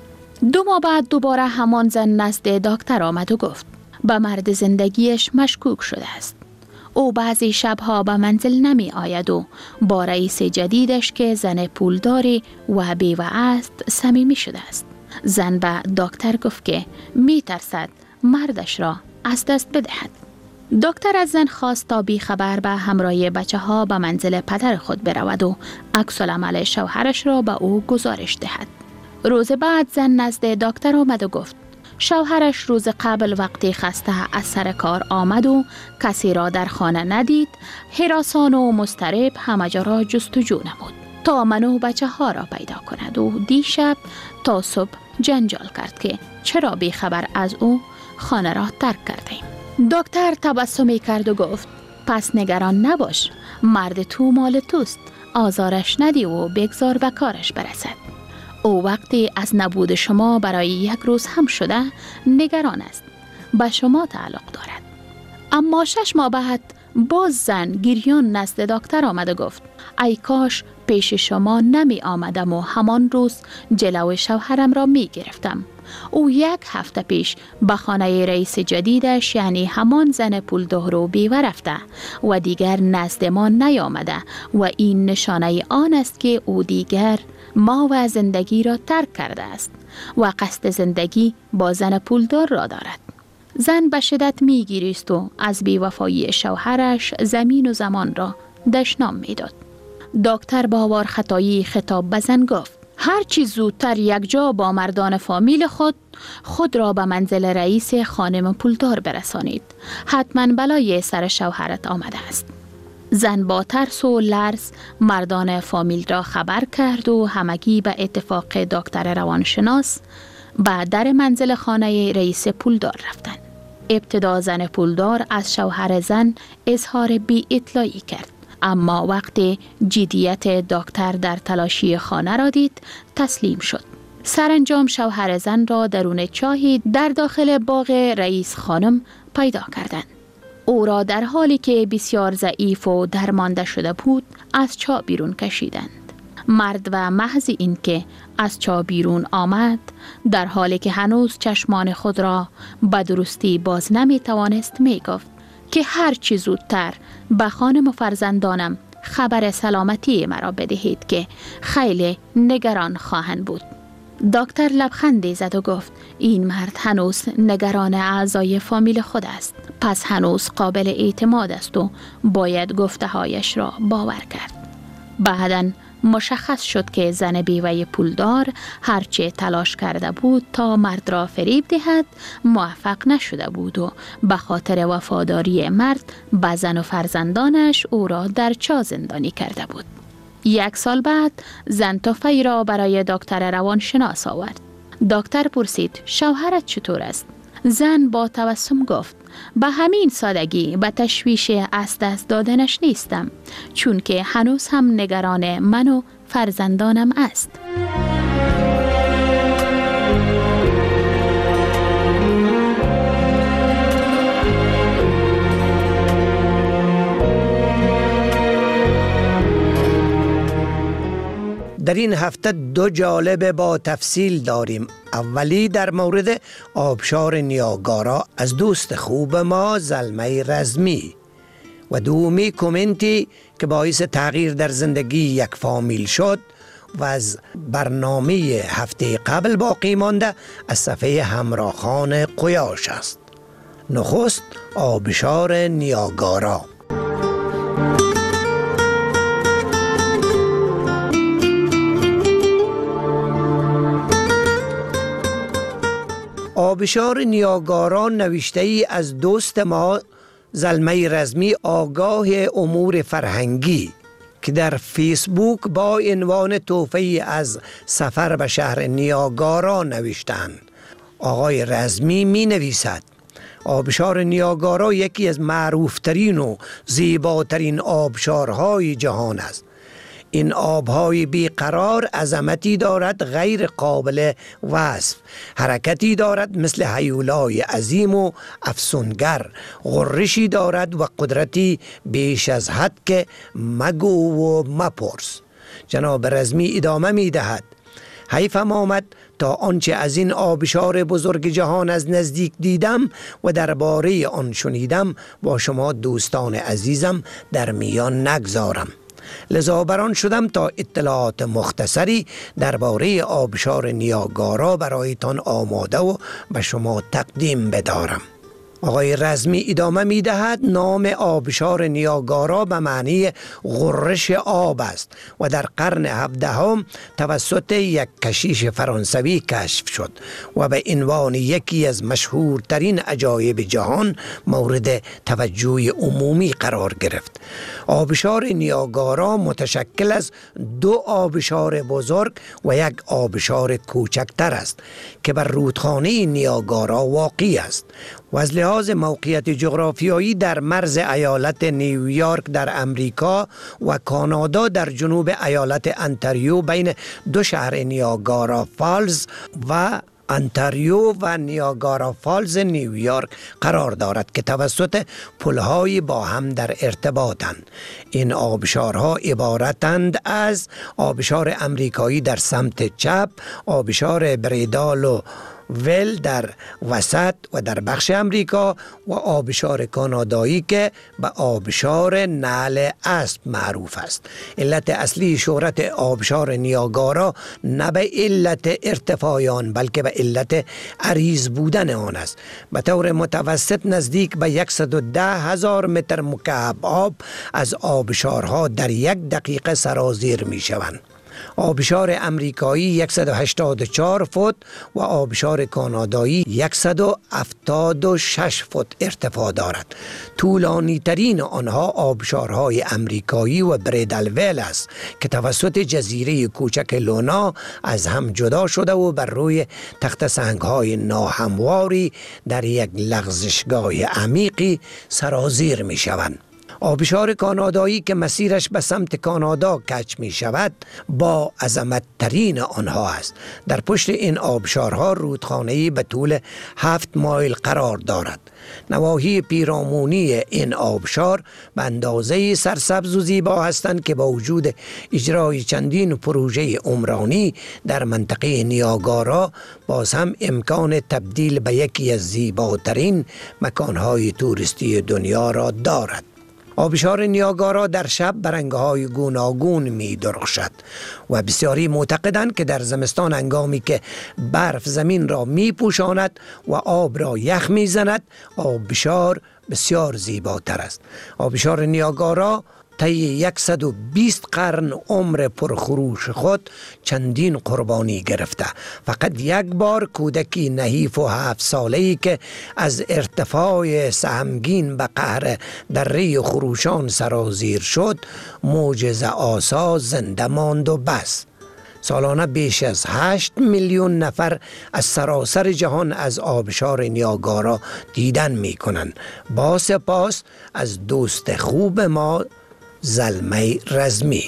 دو ماه بعد دوباره همان زن نزد دکتر آمد و گفت به مرد زندگیش مشکوک شده است. او بعضی شبها به منزل نمی آید و با رئیس جدیدش که زن پولداری و بیوه است صمیمی شده است. زن به دکتر گفت که می ترسد مردش را از دست بدهد. دکتر از زن خواست تا بی خبر به همراه بچه ها به منزل پدر خود برود و عکس العمل شوهرش را به او گزارش دهد. روز بعد زن نزد دکتر آمد و گفت شوهرش روز قبل وقتی خسته از سر کار آمد و کسی را در خانه ندید، هراسان و مضطرب همه جا را جستجو نمود تا من و بچه ها را پیدا کند و دیشب تا صبح جنجال کرد که چرا بی خبر از او خانه را ترک کردیم. دکتر تبسمی کرد و گفت پس نگران نباش، مرد تو مال توست، آزارش ندی و بگذار به کارش برسد. او وقتی از نبود شما برای یک روز هم شده نگران است، به شما تعلق دارد. اما شش ماه بعد باز زن گریان نزد دکتر آمد و گفت ای کاش پیش شما نمی آمدم و همان روز جلو شوهرم را می گرفتم. او یک هفته پیش به خانه رئیس جدیدش یعنی همان زن پولدار و بیوه رفته و دیگر نزد ما نیامده و این نشانه آن است که او دیگر ما و زندگی را ترک کرده است و قصد زندگی با زن پولدار را دارد. زن به شدت می گریست و از بیوفایی شوهرش زمین و زمان را دشنام می داد. دکتر باور خطایی خطاب به زن گفت هر چی زودتر یک جا با مردان فامیل خود خود را به منزل رئیس خانم پولدار برسانید. حتما بلای سر شوهرت آمده است. زن با ترس و لرز مردان فامیل را خبر کرد و همگی به اتفاق دکتر روانشناس به در منزل خانه رئیس پولدار رفتند. ابتدا زن پولدار از شوهر زن اظهار بی اطلاعی کرد اما وقتی جدیت دکتر در تلاشی خانه را دید تسلیم شد. سرانجام شوهر زن را درون چاهی در داخل باغ رئیس خانم پیدا کردند. او را در حالی که بسیار ضعیف و درمانده شده بود از چاه بیرون کشیدند. مرد و محض این که از چاه بیرون آمد در حالی که هنوز چشمان خود را به درستی باز نمی توانست می گفت که هر چی زودتر به خانم و فرزندانم خبر سلامتی مرا بدهید که خیلی نگران خواهند بود. دکتر لبخندی زد و گفت این مرد هنوز نگران اعضای فامیل خود است، پس هنوز قابل اعتماد است و باید گفته هایش را باور کرد. بعداً مشخص شد که زن بیوه پولدار هرچه تلاش کرده بود تا مرد را فریب دهد موفق نشده بود و به خاطر وفاداری مرد به زن و فرزندانش او را در چاه زندانی کرده بود. یک سال بعد زن تحفه‌ای را برای دکتر روانشناس آورد. دکتر پرسید شوهرت چطور است؟ زن با تبسم گفت به همین سادگی به تشویش از دست دادنش نیستم، چون که هنوز هم نگران من و فرزندانم است. در این هفته دو جالب با تفصیل داریم. اولی در مورد آبشار نیاگارا از دوست خوب ما زلمه رزمی و دومی کومنتی که باعث تغییر در زندگی یک فامیل شد و از برنامه هفته قبل باقی مانده از صفحه همراهان قیاش است. نخست آبشار نیاگارا. آبشار نیاگارا نوشته ای از دوست ما زلمه رزمی آگاه امور فرهنگی که در فیسبوک با عنوان تحفه از سفر به شهر نیاگارا نوشتند. آقای رزمی می نویسد آبشار نیاگارا یکی از معروفترین و زیباترین آبشارهای جهان است. این آبهای بیقرار عظمتی دارد غیر قابل وصف، حرکتی دارد مثل هیولای عظیم و افسونگر، غرشی دارد و قدرتی بیش از حد که مگو و مپرس. جناب رزمی ادامه می دهد حیفم آمد تا آنچه از این آبشار بزرگ جهان از نزدیک دیدم و درباره آن شنیدم با شما دوستان عزیزم در میان نگذارم. لذا بران شدم تا اطلاعات مختصری درباره آبشار نیاگارا برایتان آماده و به شما تقدیم بدارم. آقای رزمی ادامه می دهد نام آبشار نیاگارا به معنی غرش آب است و در قرن هفدهم توسط یک کشیش فرانسوی کشف شد و به عنوان یکی از مشهورترین عجایب جهان مورد توجه عمومی قرار گرفت. آبشار نیاگارا متشکل از دو آبشار بزرگ و یک آبشار کوچکتر است که بر رودخانه نیاگارا واقع است و از لحاظ موقعیت جغرافیایی در مرز ایالت نیویورک در امریکا و کانادا در جنوب ایالت انتاریو بین دو شهر نیاگارا فالز و انتاریو و نیاگارا فالز نیویورک قرار دارد که توسط پل‌های با هم در ارتباطند. این آبشارها عبارتند از آبشار امریکایی در سمت چپ، آبشار بریدال و ول در وسط و در بخش امریکا و آبشار کانادایی که به آبشار نعل اسب معروف است. علت اصلی شهرت آبشار نیاگارا نه به علت ارتفاع آن بلکه به علت عریض بودن آن است. به طور متوسط نزدیک به صد و ده هزار متر مکعب آب از آبشارها در یک دقیقه سرازیر می شوند. آبشار امریکایی صد و هشتاد و چهار فوت و آبشار کانادایی صد و هفتاد و شش فوت ارتفاع دارد. طولانی ترین آنها آبشارهای امریکایی و بریدلویل است که توسط جزیره کوچک لونا از هم جدا شده و بر روی تخت سنگ‌های ناهمواری در یک لغزشگاه عمیقی سرازیر می شوند. آبشار کانادایی که مسیرش به سمت کانادا کج می شود با عظمت ترین آنها است. در پشت این آبشارها رودخانه‌ای به طول هفت مایل قرار دارد. نواحی پیرامونی این آبشار به اندازه سرسبز و زیبا هستند که با وجود اجرای چندین پروژه عمرانی در منطقه نیاگارا باز هم امکان تبدیل به یکی از زیباترین مکانهای توریستی دنیا را دارد. آبشار نیاگارا در شب به رنگ‌های گوناگون می درخشد و بسیاری معتقدند که در زمستان هنگامی که برف زمین را می پوشاند و آب را یخ می زند، آبشار بسیار زیباتر است. آبشار نیاگارا طی صد و بیست قرن عمر پرخروش خود چندین قربانی گرفته. فقط یک بار کودکی نحیف و هفت ساله‌ای که از ارتفاع سهمگین به قهر دره خروشان سرازیر شد معجزه آسا زنده ماند و بس. سالانه بیش از هشت میلیون نفر از سراسر جهان از آبشار نیاگارا دیدن می کنند. با سپاس از دوست خوب ما زلمه رزمی.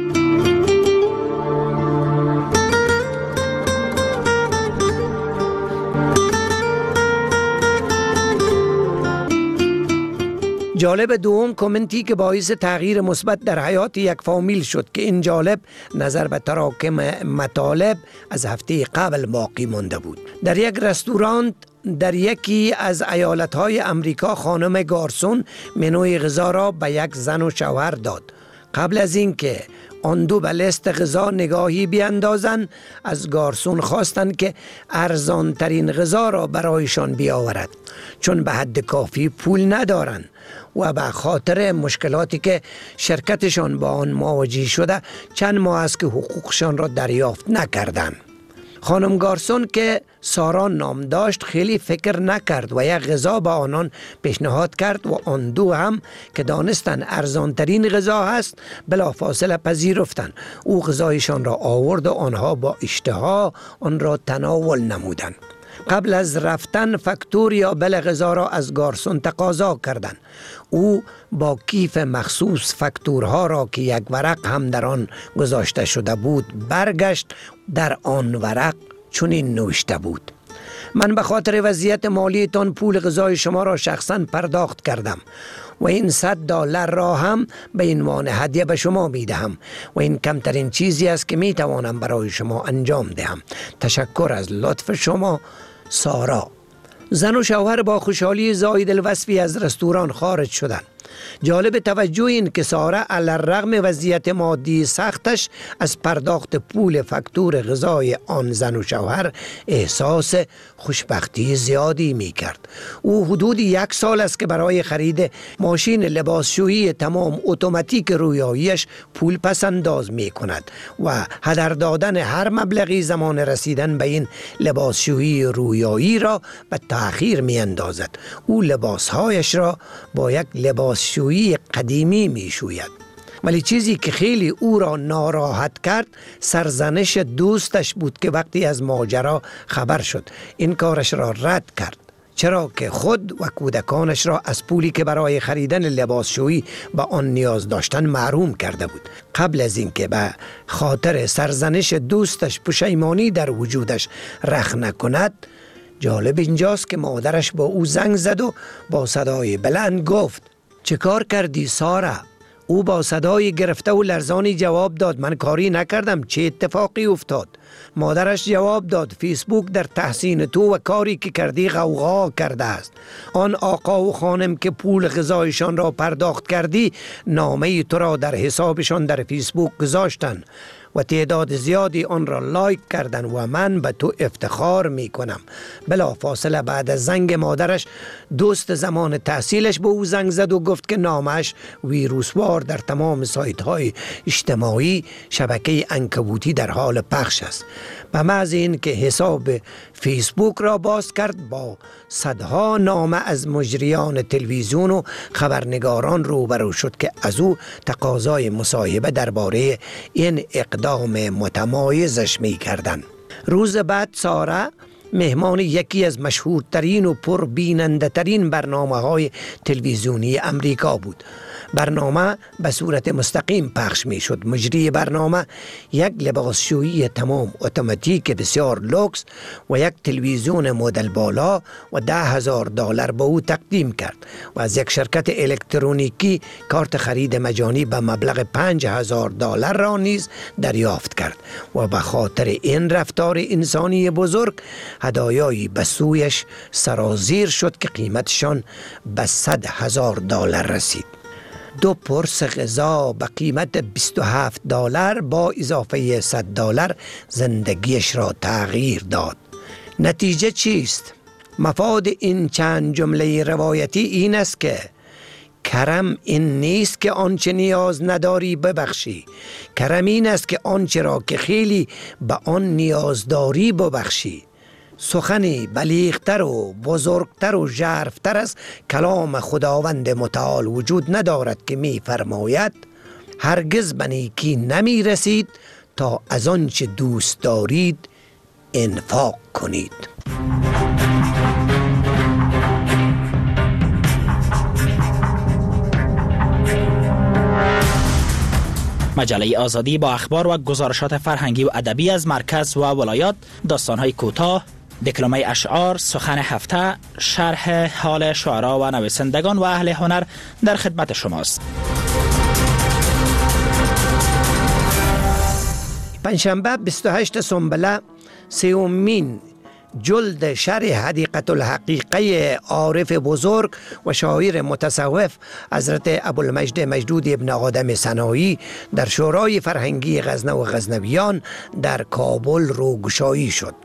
جالب دوم کامنتی که باعث تغییر مثبت در حیات یک فامیل شد که این جالب نظر به تراکم مطالب از هفته قبل باقی مانده بود. در یک رستوران در یکی از ایالت‌های امریکا خانم گارسون منوی غذا را به یک زن و شوهر داد. قبل از اینکه آن دو به لیست غذا نگاهی بیاندازند، از گارسون خواستند که ارزان ترین غذا را برایشان بیاورد، چون به حد کافی پول ندارند و به خاطر مشکلاتی که شرکتشان با آن مواجه شده چند ماه است که حقوقشان را دریافت نکردند. خانم گارسون که سارا نام داشت خیلی فکر نکرد و یک غذا به آنان پیشنهاد کرد و آن دو هم که دانستن ارزان ترین غذا هست بلافاصله پذیرفتند. او غذایشان را آورد و آنها با اشتها آن را تناول نمودند. قبل از رفتن فاکتور یا بل غذا را از گارسون تقاضا کردند. او با کیف مخصوص فاکتورها را که یک ورق هم در آن گذاشته شده بود برگشت. در آن ورق چنین نوشته بود: من به خاطر وضعیت مالیتان پول غذای شما را شخصا پرداخت کردم و این صد دلار را هم به عنوان هدیه به شما می دهم و این کمترین چیزی است که می توانم برای شما انجام دهم. تشکر از لطف شما، سارا. زن و شوهر با خوشحالی زاید الوصفی از رستوران خارج شدند. جالب توجه این که سارا علی‌الرغم وضعیت مادی سختش از پرداخت پول فاکتور غذای آن زن و شوهر احساس خوشبختی زیادی می کرد. او حدود یک سال است که برای خرید ماشین لباسشویی تمام اتوماتیک رویاییش پول پس انداز می کند و هدر دادن هر مبلغی زمان رسیدن به این لباسشویی رویایی را به تأخیر می اندازد. او لباسهایش را با یک لباس شویی قدیمی می شوید. ولی چیزی که خیلی او را ناراحت کرد سرزنش دوستش بود که وقتی از ماجرا خبر شد این کارش را رد کرد، چرا که خود و کودکانش را از پولی که برای خریدن لباسشویی به آن نیاز داشتن محروم کرده بود. قبل از اینکه به خاطر سرزنش دوستش پشیمانی در وجودش رخ نکند، جالب اینجاست که مادرش با او زنگ زد و با صدای بلند گفت: چه کار کردی سارا؟ او با صدای گرفته و لرزانی جواب داد: من کاری نکردم، چه اتفاقی افتاد؟ مادرش جواب داد: فیسبوک در تحسین تو و کاری که کردی غوغا کرده است. آن آقا و خانم که پول غذایشان را پرداخت کردی نامه تو را در حسابشان در فیسبوک گذاشتن و تعداد زیادی آن را لایک کردن و من به تو افتخار می کنم. بلا فاصله بعد از زنگ مادرش دوست زمان تحصیلش به او زنگ زد و گفت که نامش ویروسوار در تمام سایت های اجتماعی شبکه عنکبوتی در حال پخش است. به محض این که حساب فیسبوک را باز کرد با صدها نامه از مجریان تلویزیون و خبرنگاران روبرو شد که از او تقاضای مصاحبه درباره این اقدام متمایزش می کردن. روز بعد سارا مهمان یکی از مشهورترین و پربیننده ترین برنامه های تلویزیونی امریکا بود. برنامه به صورت مستقیم پخش می شد. مجری برنامه یک لباسشویی تمام اتوماتیک بسیار لوکس و یک تلویزیون مدل بالا و ده هزار دلار به او تقدیم کرد و از یک شرکت الکترونیکی کارت خرید مجانی به مبلغ پنج هزار دلار را نیز دریافت کرد و به خاطر این رفتار انسانی بزرگ هدایایی به سویش سرازیر شد که قیمتشان به صد هزار دلار رسید. دو پرس غذا به قیمت بیست و هفت دلار با اضافه صد دلار زندگیش را تغییر داد. نتیجه چیست؟ مفاد این چند جمله روایتی این است که کرم این نیست که آنچه نیاز نداری ببخشی. کرم این است که آنچه را که خیلی به آن نیاز داری ببخشی. سخنی بلیغتر و بزرگتر و ژرفتر از کلام خداوند متعال وجود ندارد که می فرماید هرگز به نیکی نمی رسید تا از آنچه دوست دارید انفاق کنید. مجله آزادی با اخبار و گزارشات فرهنگی و ادبی از مرکز و ولایات، داستان‌های کوتاه، دکلمه اشعار، سخن هفته، شرح حال شعرا و نویسندگان و اهل هنر در خدمت شماست. پنجشنبه بیست و هشتم سنبله سومین جلد شرح حدیقة الحقیقه عارف بزرگ و شاعر متصوف حضرت ابوالمجد مجدود ابن آدم سنایی در شورای فرهنگی غزنه و غزنویان در کابل روگشایی شد.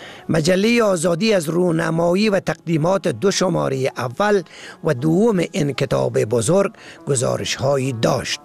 مجله آزادی از رونمایی و تقدیمات دو شماره اول و دوم این کتاب بزرگ گزارش هایی داشت.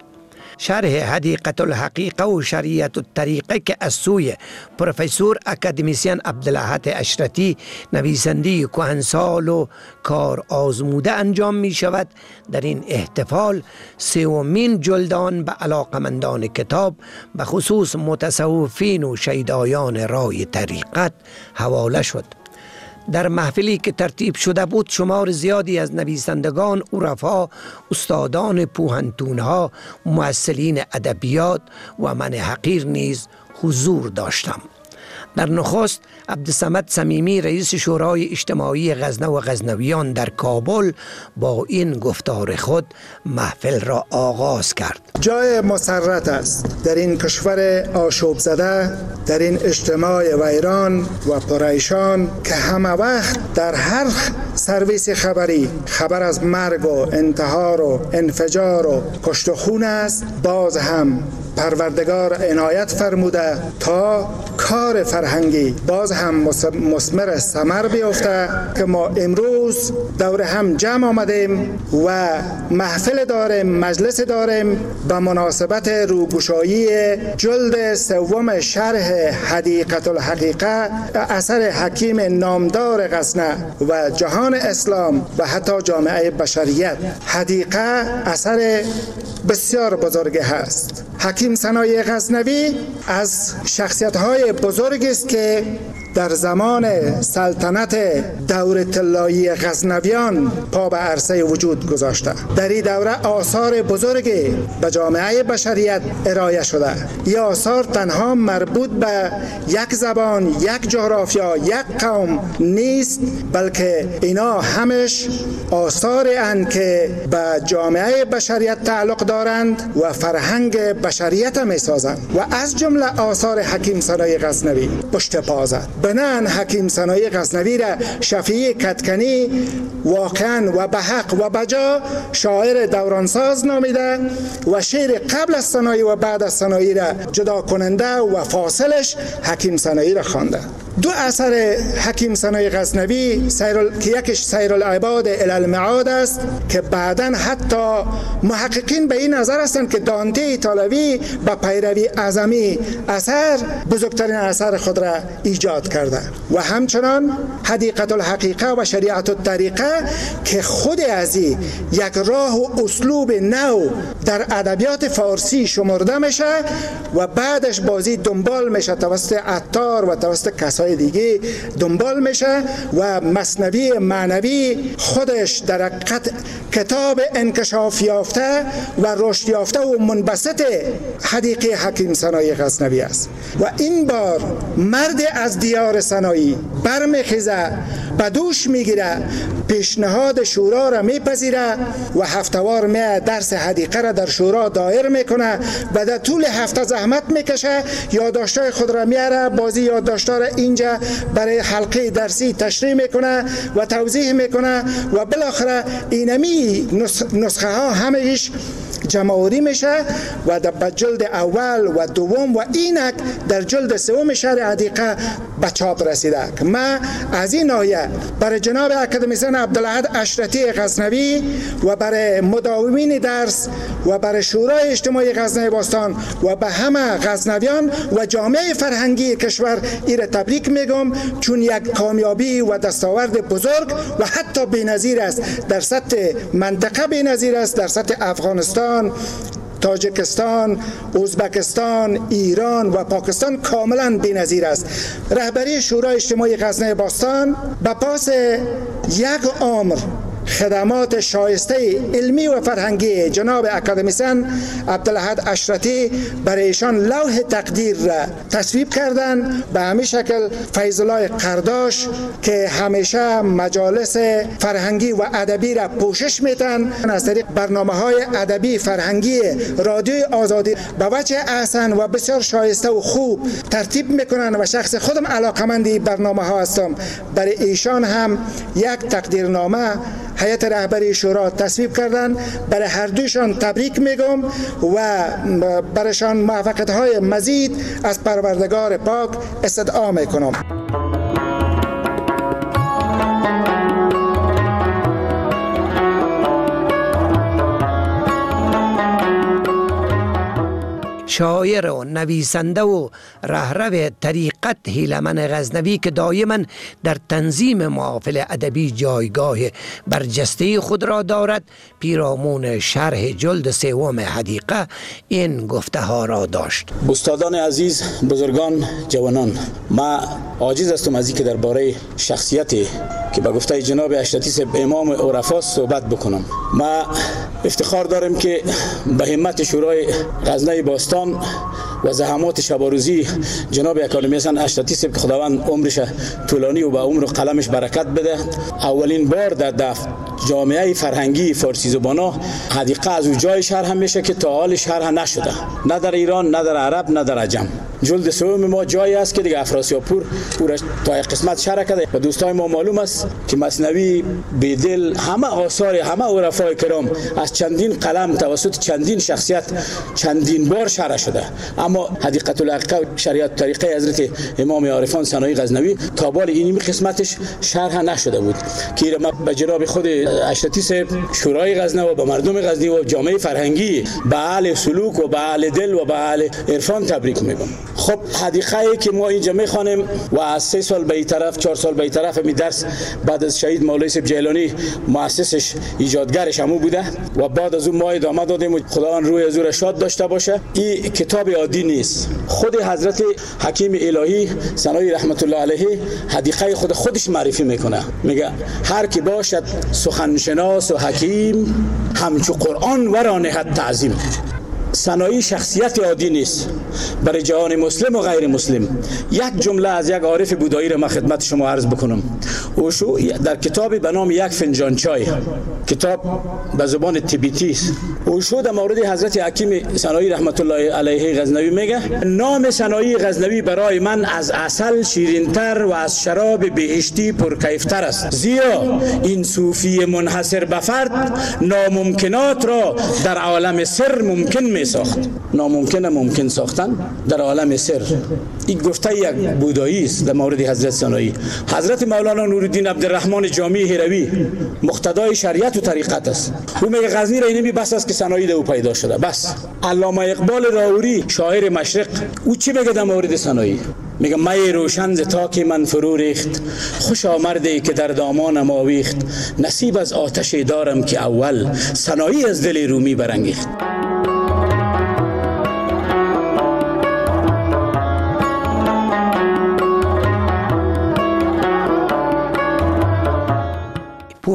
شرح حدیقة الحقیقه و شریعت الطریقه که از سوی پروفسور اکادمیسین عبدالاحد اشرتی نویسنده کهنسال و کار آزموده انجام می شود، در این احتفال سومین جلدان به علاقمندان کتاب به خصوص متصوفین و شیدایان رای طریقت حواله شد. در محفلی که ترتیب شده بود شمار زیادی از نویسندگان، عرفا، استادان پوهنتونها، مؤثرین ادبیات و من حقیر نیز حضور داشتم. در نخست عبدالصمد صمیمی رئیس شورای اجتماعی غزنه و غزنویان در کابل با این گفتار خود محفل را آغاز کرد. جای مسرت است در این کشور آشوب زده، در این اجتماع ویران و پریشان که همه وقت در هر سرویس خبری خبر از مرگ و انتحار و انفجار و کشت و خون است، باز هم پروردگار عنایت فرموده تا کار فرهنگی باز هم مثمر ثمر بیفته که ما امروز دور هم جمع آمدیم و محفل داریم، مجلس داریم به مناسبت روگشایی جلد سوم شرح حدیقة الحقیقه اثر حکیم نامدار غزنه و جهان اسلام و حتی جامعه بشریت. حدیقه اثر بسیار بزرگی هست. حکیم سنایی غزنوی از شخصیت‌های بزرگی است که در زمان سلطنت دور طلایی غزنویان پا به عرصه وجود گذاشته. در این دوره آثار بزرگی به جامعه بشریت ارائه شده. این آثار تنها مربوط به یک زبان، یک جغرافیا، یک قوم نیست، بلکه اینا همش آثاری اند که به جامعه بشریت تعلق دارند و فرهنگ بشریت می سازند و از جمله آثار حکیم سنایی غزنوی پشت پا زد. بنان حکیم سنایی غزنوی را شفیع کدکنی واقعا و به حق و بجا شاعر دورانساز نامیده و شعر قبل از سنایی و بعد از سنایی را جدا کننده و فاصلش حکیم سنایی را خوانده. دو اثر حکیم سنایی غزنوی سیر که یکیش سیر العباد الی المعاد است که بعداً حتی محققین به این نظر هستند که دانته ایتالوی با پیروی اعظمی اثر بزرگترین اثر خود را ایجاد کرده و همچنان حدیقة الحقیقه و شریعت الطریقه که خود از یک راه و اسلوب نو در ادبیات فارسی شمرده میشه و بعدش بازی دنبال میشه توسط عطار و توسط کسایی های دیگه دنبال میشه و مثنوی معنوی خودش در حقیقت کتاب انکشاف یافته و رشد یافته و منبسط حدیقه حکیم سنایی غزنوی است و این بار مرد از دیار سنایی برمیخیزه، بدوش میگیره، پیشنهاد شورا را میپذیره و هفتوار می درس حدیقه را در شورا دایر میکنه و در طول هفته زحمت میکشه، یادداشت‌های خود را میاره، بازی یادداشت‌ها را اینجا برای حلقه درسی تشریح میکنه و توضیح میکنه و بالاخره اینمی نسخه ها همه‌اش جمع‌آوری میشه و در جلد اول و دوم و اینک در جلد سوم شهر حدیقه به چاپ رسیده. من از این ناحیه برای جناب اکادمیسین عبدالاحد اشرتی غزنوی و برای مداومین درس و برای شورای اجتماعی غزنوی باستان و به همه غزنویان و جامعه فرهنگی کشور ایره تبریک میگم، چون یک کامیابی و دستاورد بزرگ و حتی بی‌نظیر است. در سطح منطقه بی‌نظیر است، در سطح افغانستان، تاجیکستان، ازبکستان، ایران و پاکستان کاملا بی‌نظیر است. رهبری شورای اجتماعی غزنوی باستان به پاس یک عمر خدمات شایسته علمی و فرهنگی جناب اکادمیسین عبدالاحد اشرتی برای ایشان لوح تقدیر را تصویب کردند. به همین شکل فیض الله قرداش که همیشه مجالس فرهنگی و ادبی را پوشش میتن، از طریق برنامه‌های ادبی فرهنگی رادیوی آزادی به وجه احسن و بسیار شایسته و خوب ترتیب میکنن و شخص خودم علاقمندی برنامه ها هستم. برای ایشان هم یک تقدیرنامه هیئت رهبری شورا تصویب کردن. برای هر دویشان تبریک میگم و برایشان موفقیت های مزید از پروردگار پاک استدعا میکنم. شاعر و نویسنده و رهرو طریقت هیلمن غزنوی که دائما در تنظیم محافل ادبی جایگاه برجسته خود را دارد، پیرامون شرح جلد سوم حدیقه این گفته ها را داشت. استادان عزیز، بزرگان، جوانان، ما عاجز هستم از اینکه درباره شخصیتی که به گفته جناب اشرتی امام عرفا صحبت بکنم. ما افتخار دارم که به همت شورای غزنوی باستان و زحمات شب و روزی جناب اکادمیسین اشرتی که خداوند عمرش طولانی و به عمر و قلمش برکت بده، اولین بار در دفت جامعه فرهنگی فارسی زبانا حدیقه از او جای شرح میشه که تا حال شرح نشده، نه در ایران، نه در عرب، نه در عجم. جلد سوم ما جایی است که دیگه افراسیابپور پورش تا یک قسمت شرح کرده و دوستای ما معلوم است که مثنوی بیدل همه آثار همه عرفای کرام از چندین قلم توسط چندین شخصیت چندین بار شرح شده، اما حدیقه الحقیقه و شریعت طریقه حضرت امام عارفان سنایی غزنوی تا بال اینمی قسمتش شرح نشده بود که ما به جناب خود اشرتی صاحب شورای غزنوی و به مردم غزنی و جامعه فرهنگی به اهل سلوک و به اهل دل و به اهل عرفان تبریک میگم. خب حدیقه ای که ما اینجا میخوانیم و از سه سال به این طرف چهار سال به این طرف می درس بعد از شهید مولوی صاحب جیلانی مؤسسش ایجادگرش همو بوده و بعد از اون ما ادامه دادیم و خداوند روی حضور شاد داشته باشه. این کتاب عادی نیست. خود حضرت حکیم الهی سنایی رحمت الله علیه حدیقه خود خودش معرفی میکنه، میگه هر کی باشد سخنشناس و حکیم همچو قرآن ورا نهد تعظیم. سنایی شخصیت عادی نیست برای جهان مسلم و غیر مسلم. یک جمله از یک عارف بودایی را من خدمت شما عرض بکنم. اوشو در کتابی به نام یک فنجان چای، کتاب به زبان تبتی است، اوشو در مورد حضرت حکیم سنایی رحمت الله علیه غزنوی میگه نام سنایی غزنوی برای من از عسل شیرینتر و از شراب بهشتی پرکیفتر است، زیرا این صوفی منحصر به فرد ناممکنات را در عالم سر ممکن می ساخت. ناممکن ممکن ساختن در عالم سر. این گفته یک بودایی است در مورد حضرت سنایی. حضرت مولانا نورالدین عبدالرحمن جامی هروی مقتدای شریعت و طریقت است. او میگه غزنی را اینمی بس است که سنایی در او پیدا شده. بس. علامه اقبال راهوری شاعر مشرق او چی میگه در مورد سنایی؟ میگه می روشن ز تاک من فرو ریخت، خوش آمردی که در دامانم آویخت، نصیب از آتش دارم که اول سنایی از دل رومی برانگیخت.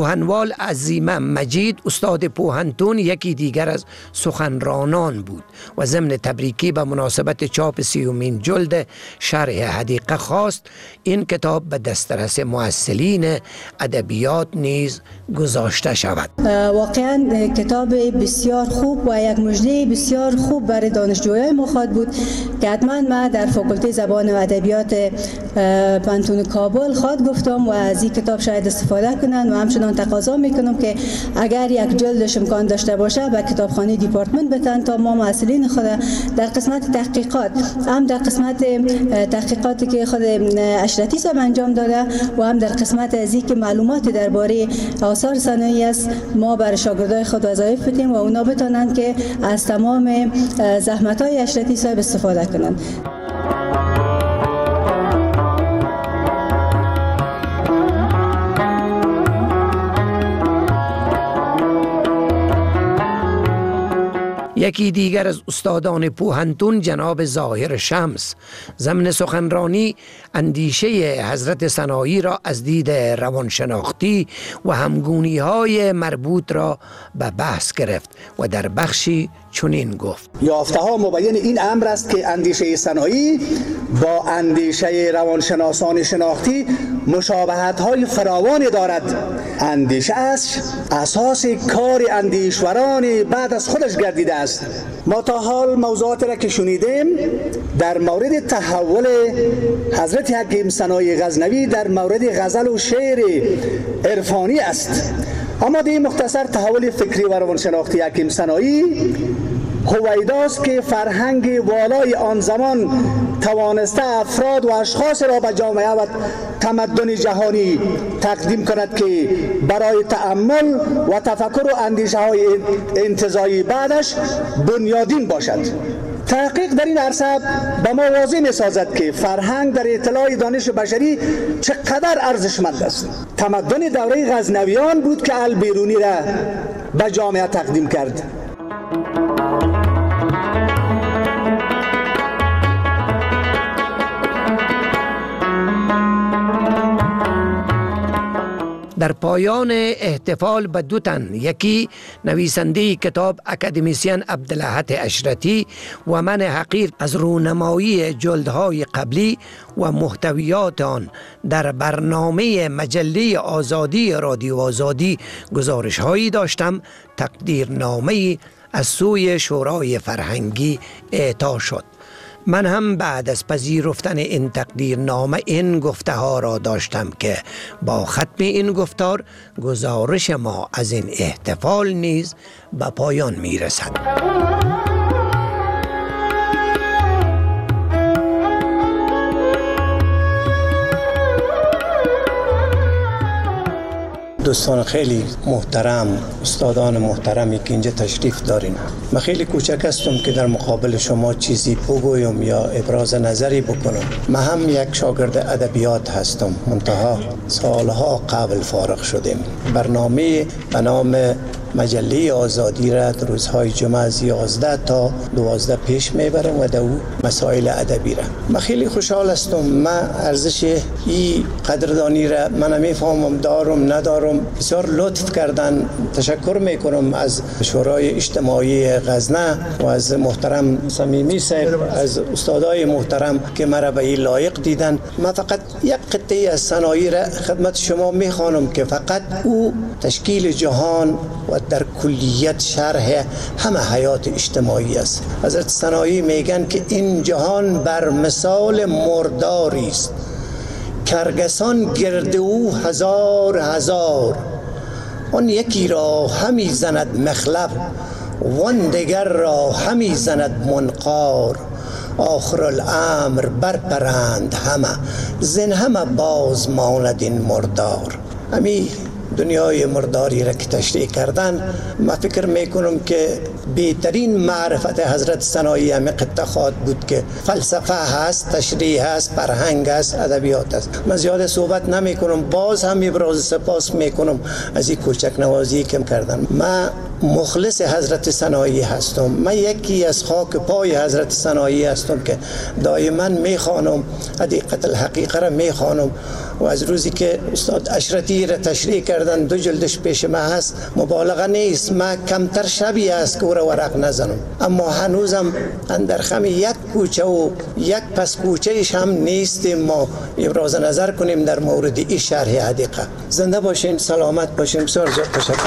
سخنوال عظیمه مجید استاد پوهنتون یکی دیگر از سخنرانان بود و ضمن تبریکی به مناسبت چاپ سیومین جلد شرح حدیقه خواست این کتاب به دسترس محصلین ادبیات نیز گذاشته شود. واقعا کتاب بسیار خوب و یک مژده بسیار خوب برای دانشجویان ما خواهد بود که حتما ما در فاکولته زبان و ادبیات پانتون کابل خواهد گفتم و از این کتاب شاید استفاده کنند و همچنان تقاضا میکنم که اگر یک جلدش امکان داشته باشه به کتابخانه دیپارتمنت بتن تا ما مسئولین خود در قسمت تحقیقات هم در قسمت تحقیقاتی که خود اشرتی صاحب انجام داده و هم در قسمت از اینکه معلومات درباره آثار صنایعی است ما بر شاگردای خود وظایف بدیم و اونا بتونن که از تمام زحمت‌های اشرتی صاحب استفاده کنند. یکی دیگر از استادان پوهنتون جناب ظاهر شمس ضمن سخنرانی اندیشه حضرت سنایی را از دید روانشناختی و همگونی های مربوط را به بحث گرفت و در بخشی چنین گفت: یافته ها مبین این امر است که اندیشه سنایی با اندیشه روانشناسان شناختی مشابهت های فراوانی دارد. اندیشه است اساس کار اندیشوران بعد از خودش گردیده است. ما تا حال موضوعاتی را که شنیدیم در مورد تحول حضرت حکیم سنایی غزنوی در مورد غزل و شعر عرفانی است، اما در مختصر تحول فکری و روانشناختی حکیم سنایی هویداست که فرهنگ والای آن زمان توانسته افراد و اشخاص را به جامعه و تمدن جهانی تقدیم کند که برای تأمل و تفکر و اندیشه های انتزاعی بعدش بنیادین باشد. تحقیق در این عرصه به ما واضح می سازد که فرهنگ در اطلاع دانش بشری چقدر ارزشمند است. تمدن دوره غزنویان بود که البیرونی را به جامعه تقدیم کرد. در پایان احتفال به دو تن، یکی نویسنده کتاب اکادمیسین عبدالاحد اشرتی و من حقیر از رونمایی جلدهای قبلی و محتویات آن در برنامه مجله آزادی رادیو آزادی گزارش هایی داشتم، تقدیرنامه‌ای از سوی شورای فرهنگی اعطا شد. من هم بعد از پذیرفتن این تقدیرنامه این گفته ها را داشتم که با ختم این گفتار گزارش ما از این احتفال نیز به پایان می رسد. دوستان خیلی محترم، استادان محترمی که اینجا تشریف دارین، من خیلی کوچک هستم که در مقابل شما چیزی بگویم یا ابراز نظری بکنم. من هم یک شاگرد ادبیات هستم، منتها سالها قبل فارغ شدیم. برنامه به نام مجله آزادی را در روزهای جمعه از یازده تا دوازده پیش میبرم و در او مسائل ادبی را. من خیلی خوشحال هستم. من ارزش این قدردانی را من نمیفهمم، دارم ندارم. بسیار لطف کردن. تشکر میکنم از شورای اجتماعی غزنه و از محترم صمیمی صاحب، از استادای محترم که مرا به این لایق دیدن. من فقط یک قطعه از سنایی را خدمت شما میخوانم که فقط او تشکیل جهان و در کلیت شرح همه حیات اجتماعی است. حضرت سنایی میگن که این جهان بر مثال مرداری است، کرگسان گرد او هزار هزار، آن یکی را همی زند مخلب وان دگر را همی زند منقار، آخر الامر برپرند همه زن همه باز ماند این مردار. امی دنیای مرداری را که تشریح کردن، من فکر میکنم که بهترین معرفت حضرت سنایی همه قطعه خواهد بود که فلسفه هست، تشریح هست، فرهنگ هست، ادبیات هست. من زیاد صحبت نمی کنم، باز هم ابراز سپاس میکنم از این کوچک نوازی که کردن. من مخلص حضرت سنایی هستم. من یکی از خاک پای حضرت سنایی هستم که دائما میخوانم، حدیقت الحقیقه را میخوانم و از روزی که استاد اشرتی را تشریح کردن دو جلدش پیش من هست، مبالغه نیست، من کمتر شبی است که او را ورق نزنم، اما هنوزم اندر خم یک کوچه و یک پس کوچهش هم نیستیم ما ابراز نظر کنیم در مورد این شرح حدیقه. زنده باشین، سلامت باشین. بسیار زیاد تشکر.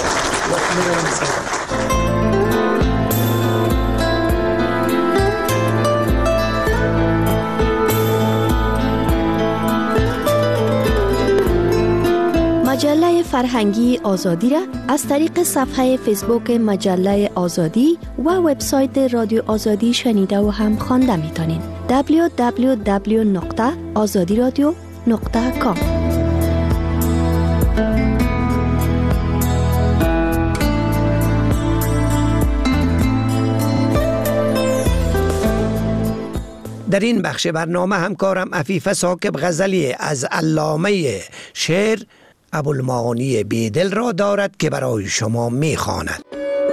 مجله فرهنگی آزادی را از طریق صفحه فیسبوک مجله آزادی و وبسایت رادیو آزادی شنیده و هم خوانده میتونین. دبلیو دبلیو دبلیو نقطه آزادی رادیو نقطه کام. در این بخش برنامه همکارم عفیفه ثاقب غزلی از علامه شعر ابوالمعانی بیدل را دارد که برای شما میخواند.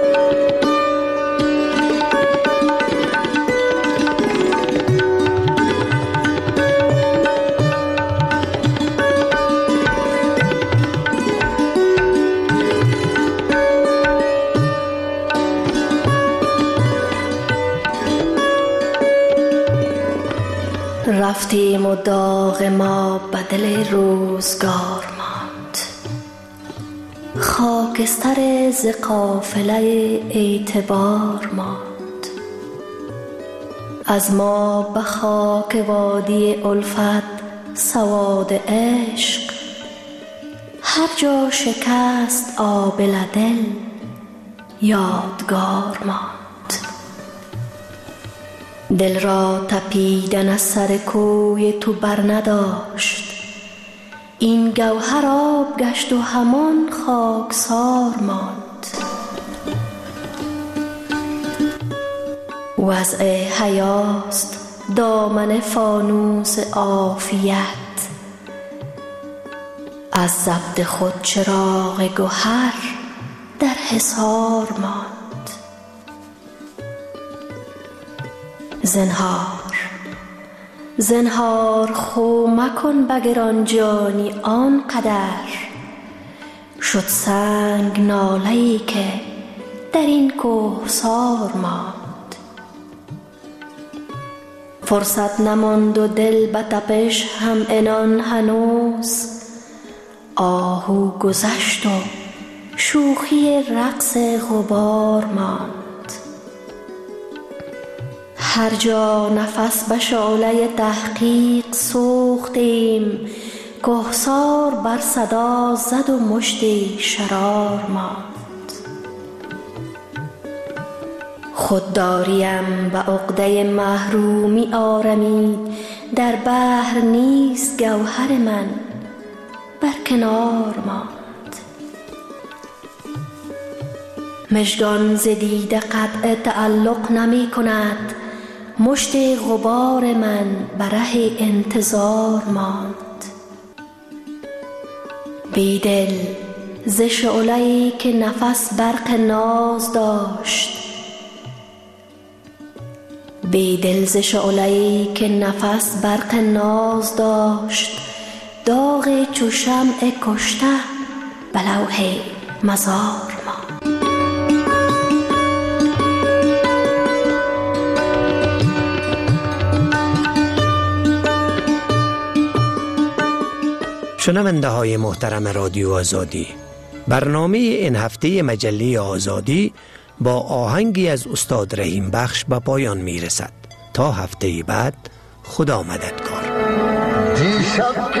رفتیم و داغ ما بدل روزگار ماند، خاکستر ز قافله اعتبار ماند. از ما به خاک وادی الفت سواد عشق، هر جا شکست آبله دل یادگار ماند. دل را تپیدن از سر کوی تو بر نداشت، این گوهر آب گشت و همان خاکسار ماند. وضع حیاست دامن فانوس عافیت، از ضبط خود چراغ گوهر در حصار ماند. زنهار زنهار خو مکن به گرانجانی آنقدر، شد سنگ ناله‌ای که در این کوهسار ماند. فرصت نماند و دل به تپش هم عنان هنوز، آهو گذشت و شوخی رقص غبار ماند. هر جا نفس به شعله تحقیق سوختیم، کهسار بر صدا زد و مشتی شرار ماند. خودداریم به عقده محرومی آرمید، در بحر نیست گوهر من بر کنار ماند. مژگان ز دیده قطع تعلق نمی کند، مشت غبار من بره انتظار ماند. بیدل ز شعله‌ای که نفس برق ناز داشت، بیدل ز شعله‌ای که نفس برق ناز داشت، داغ چو شمع کشته به لوح مزار ماند. شنونده های محترم رادیو آزادی، برنامه این هفته مجله آزادی با آهنگی از استاد رحیم بخش به پایان می رسد. تا هفته بعد، خدا مددکار. دیشب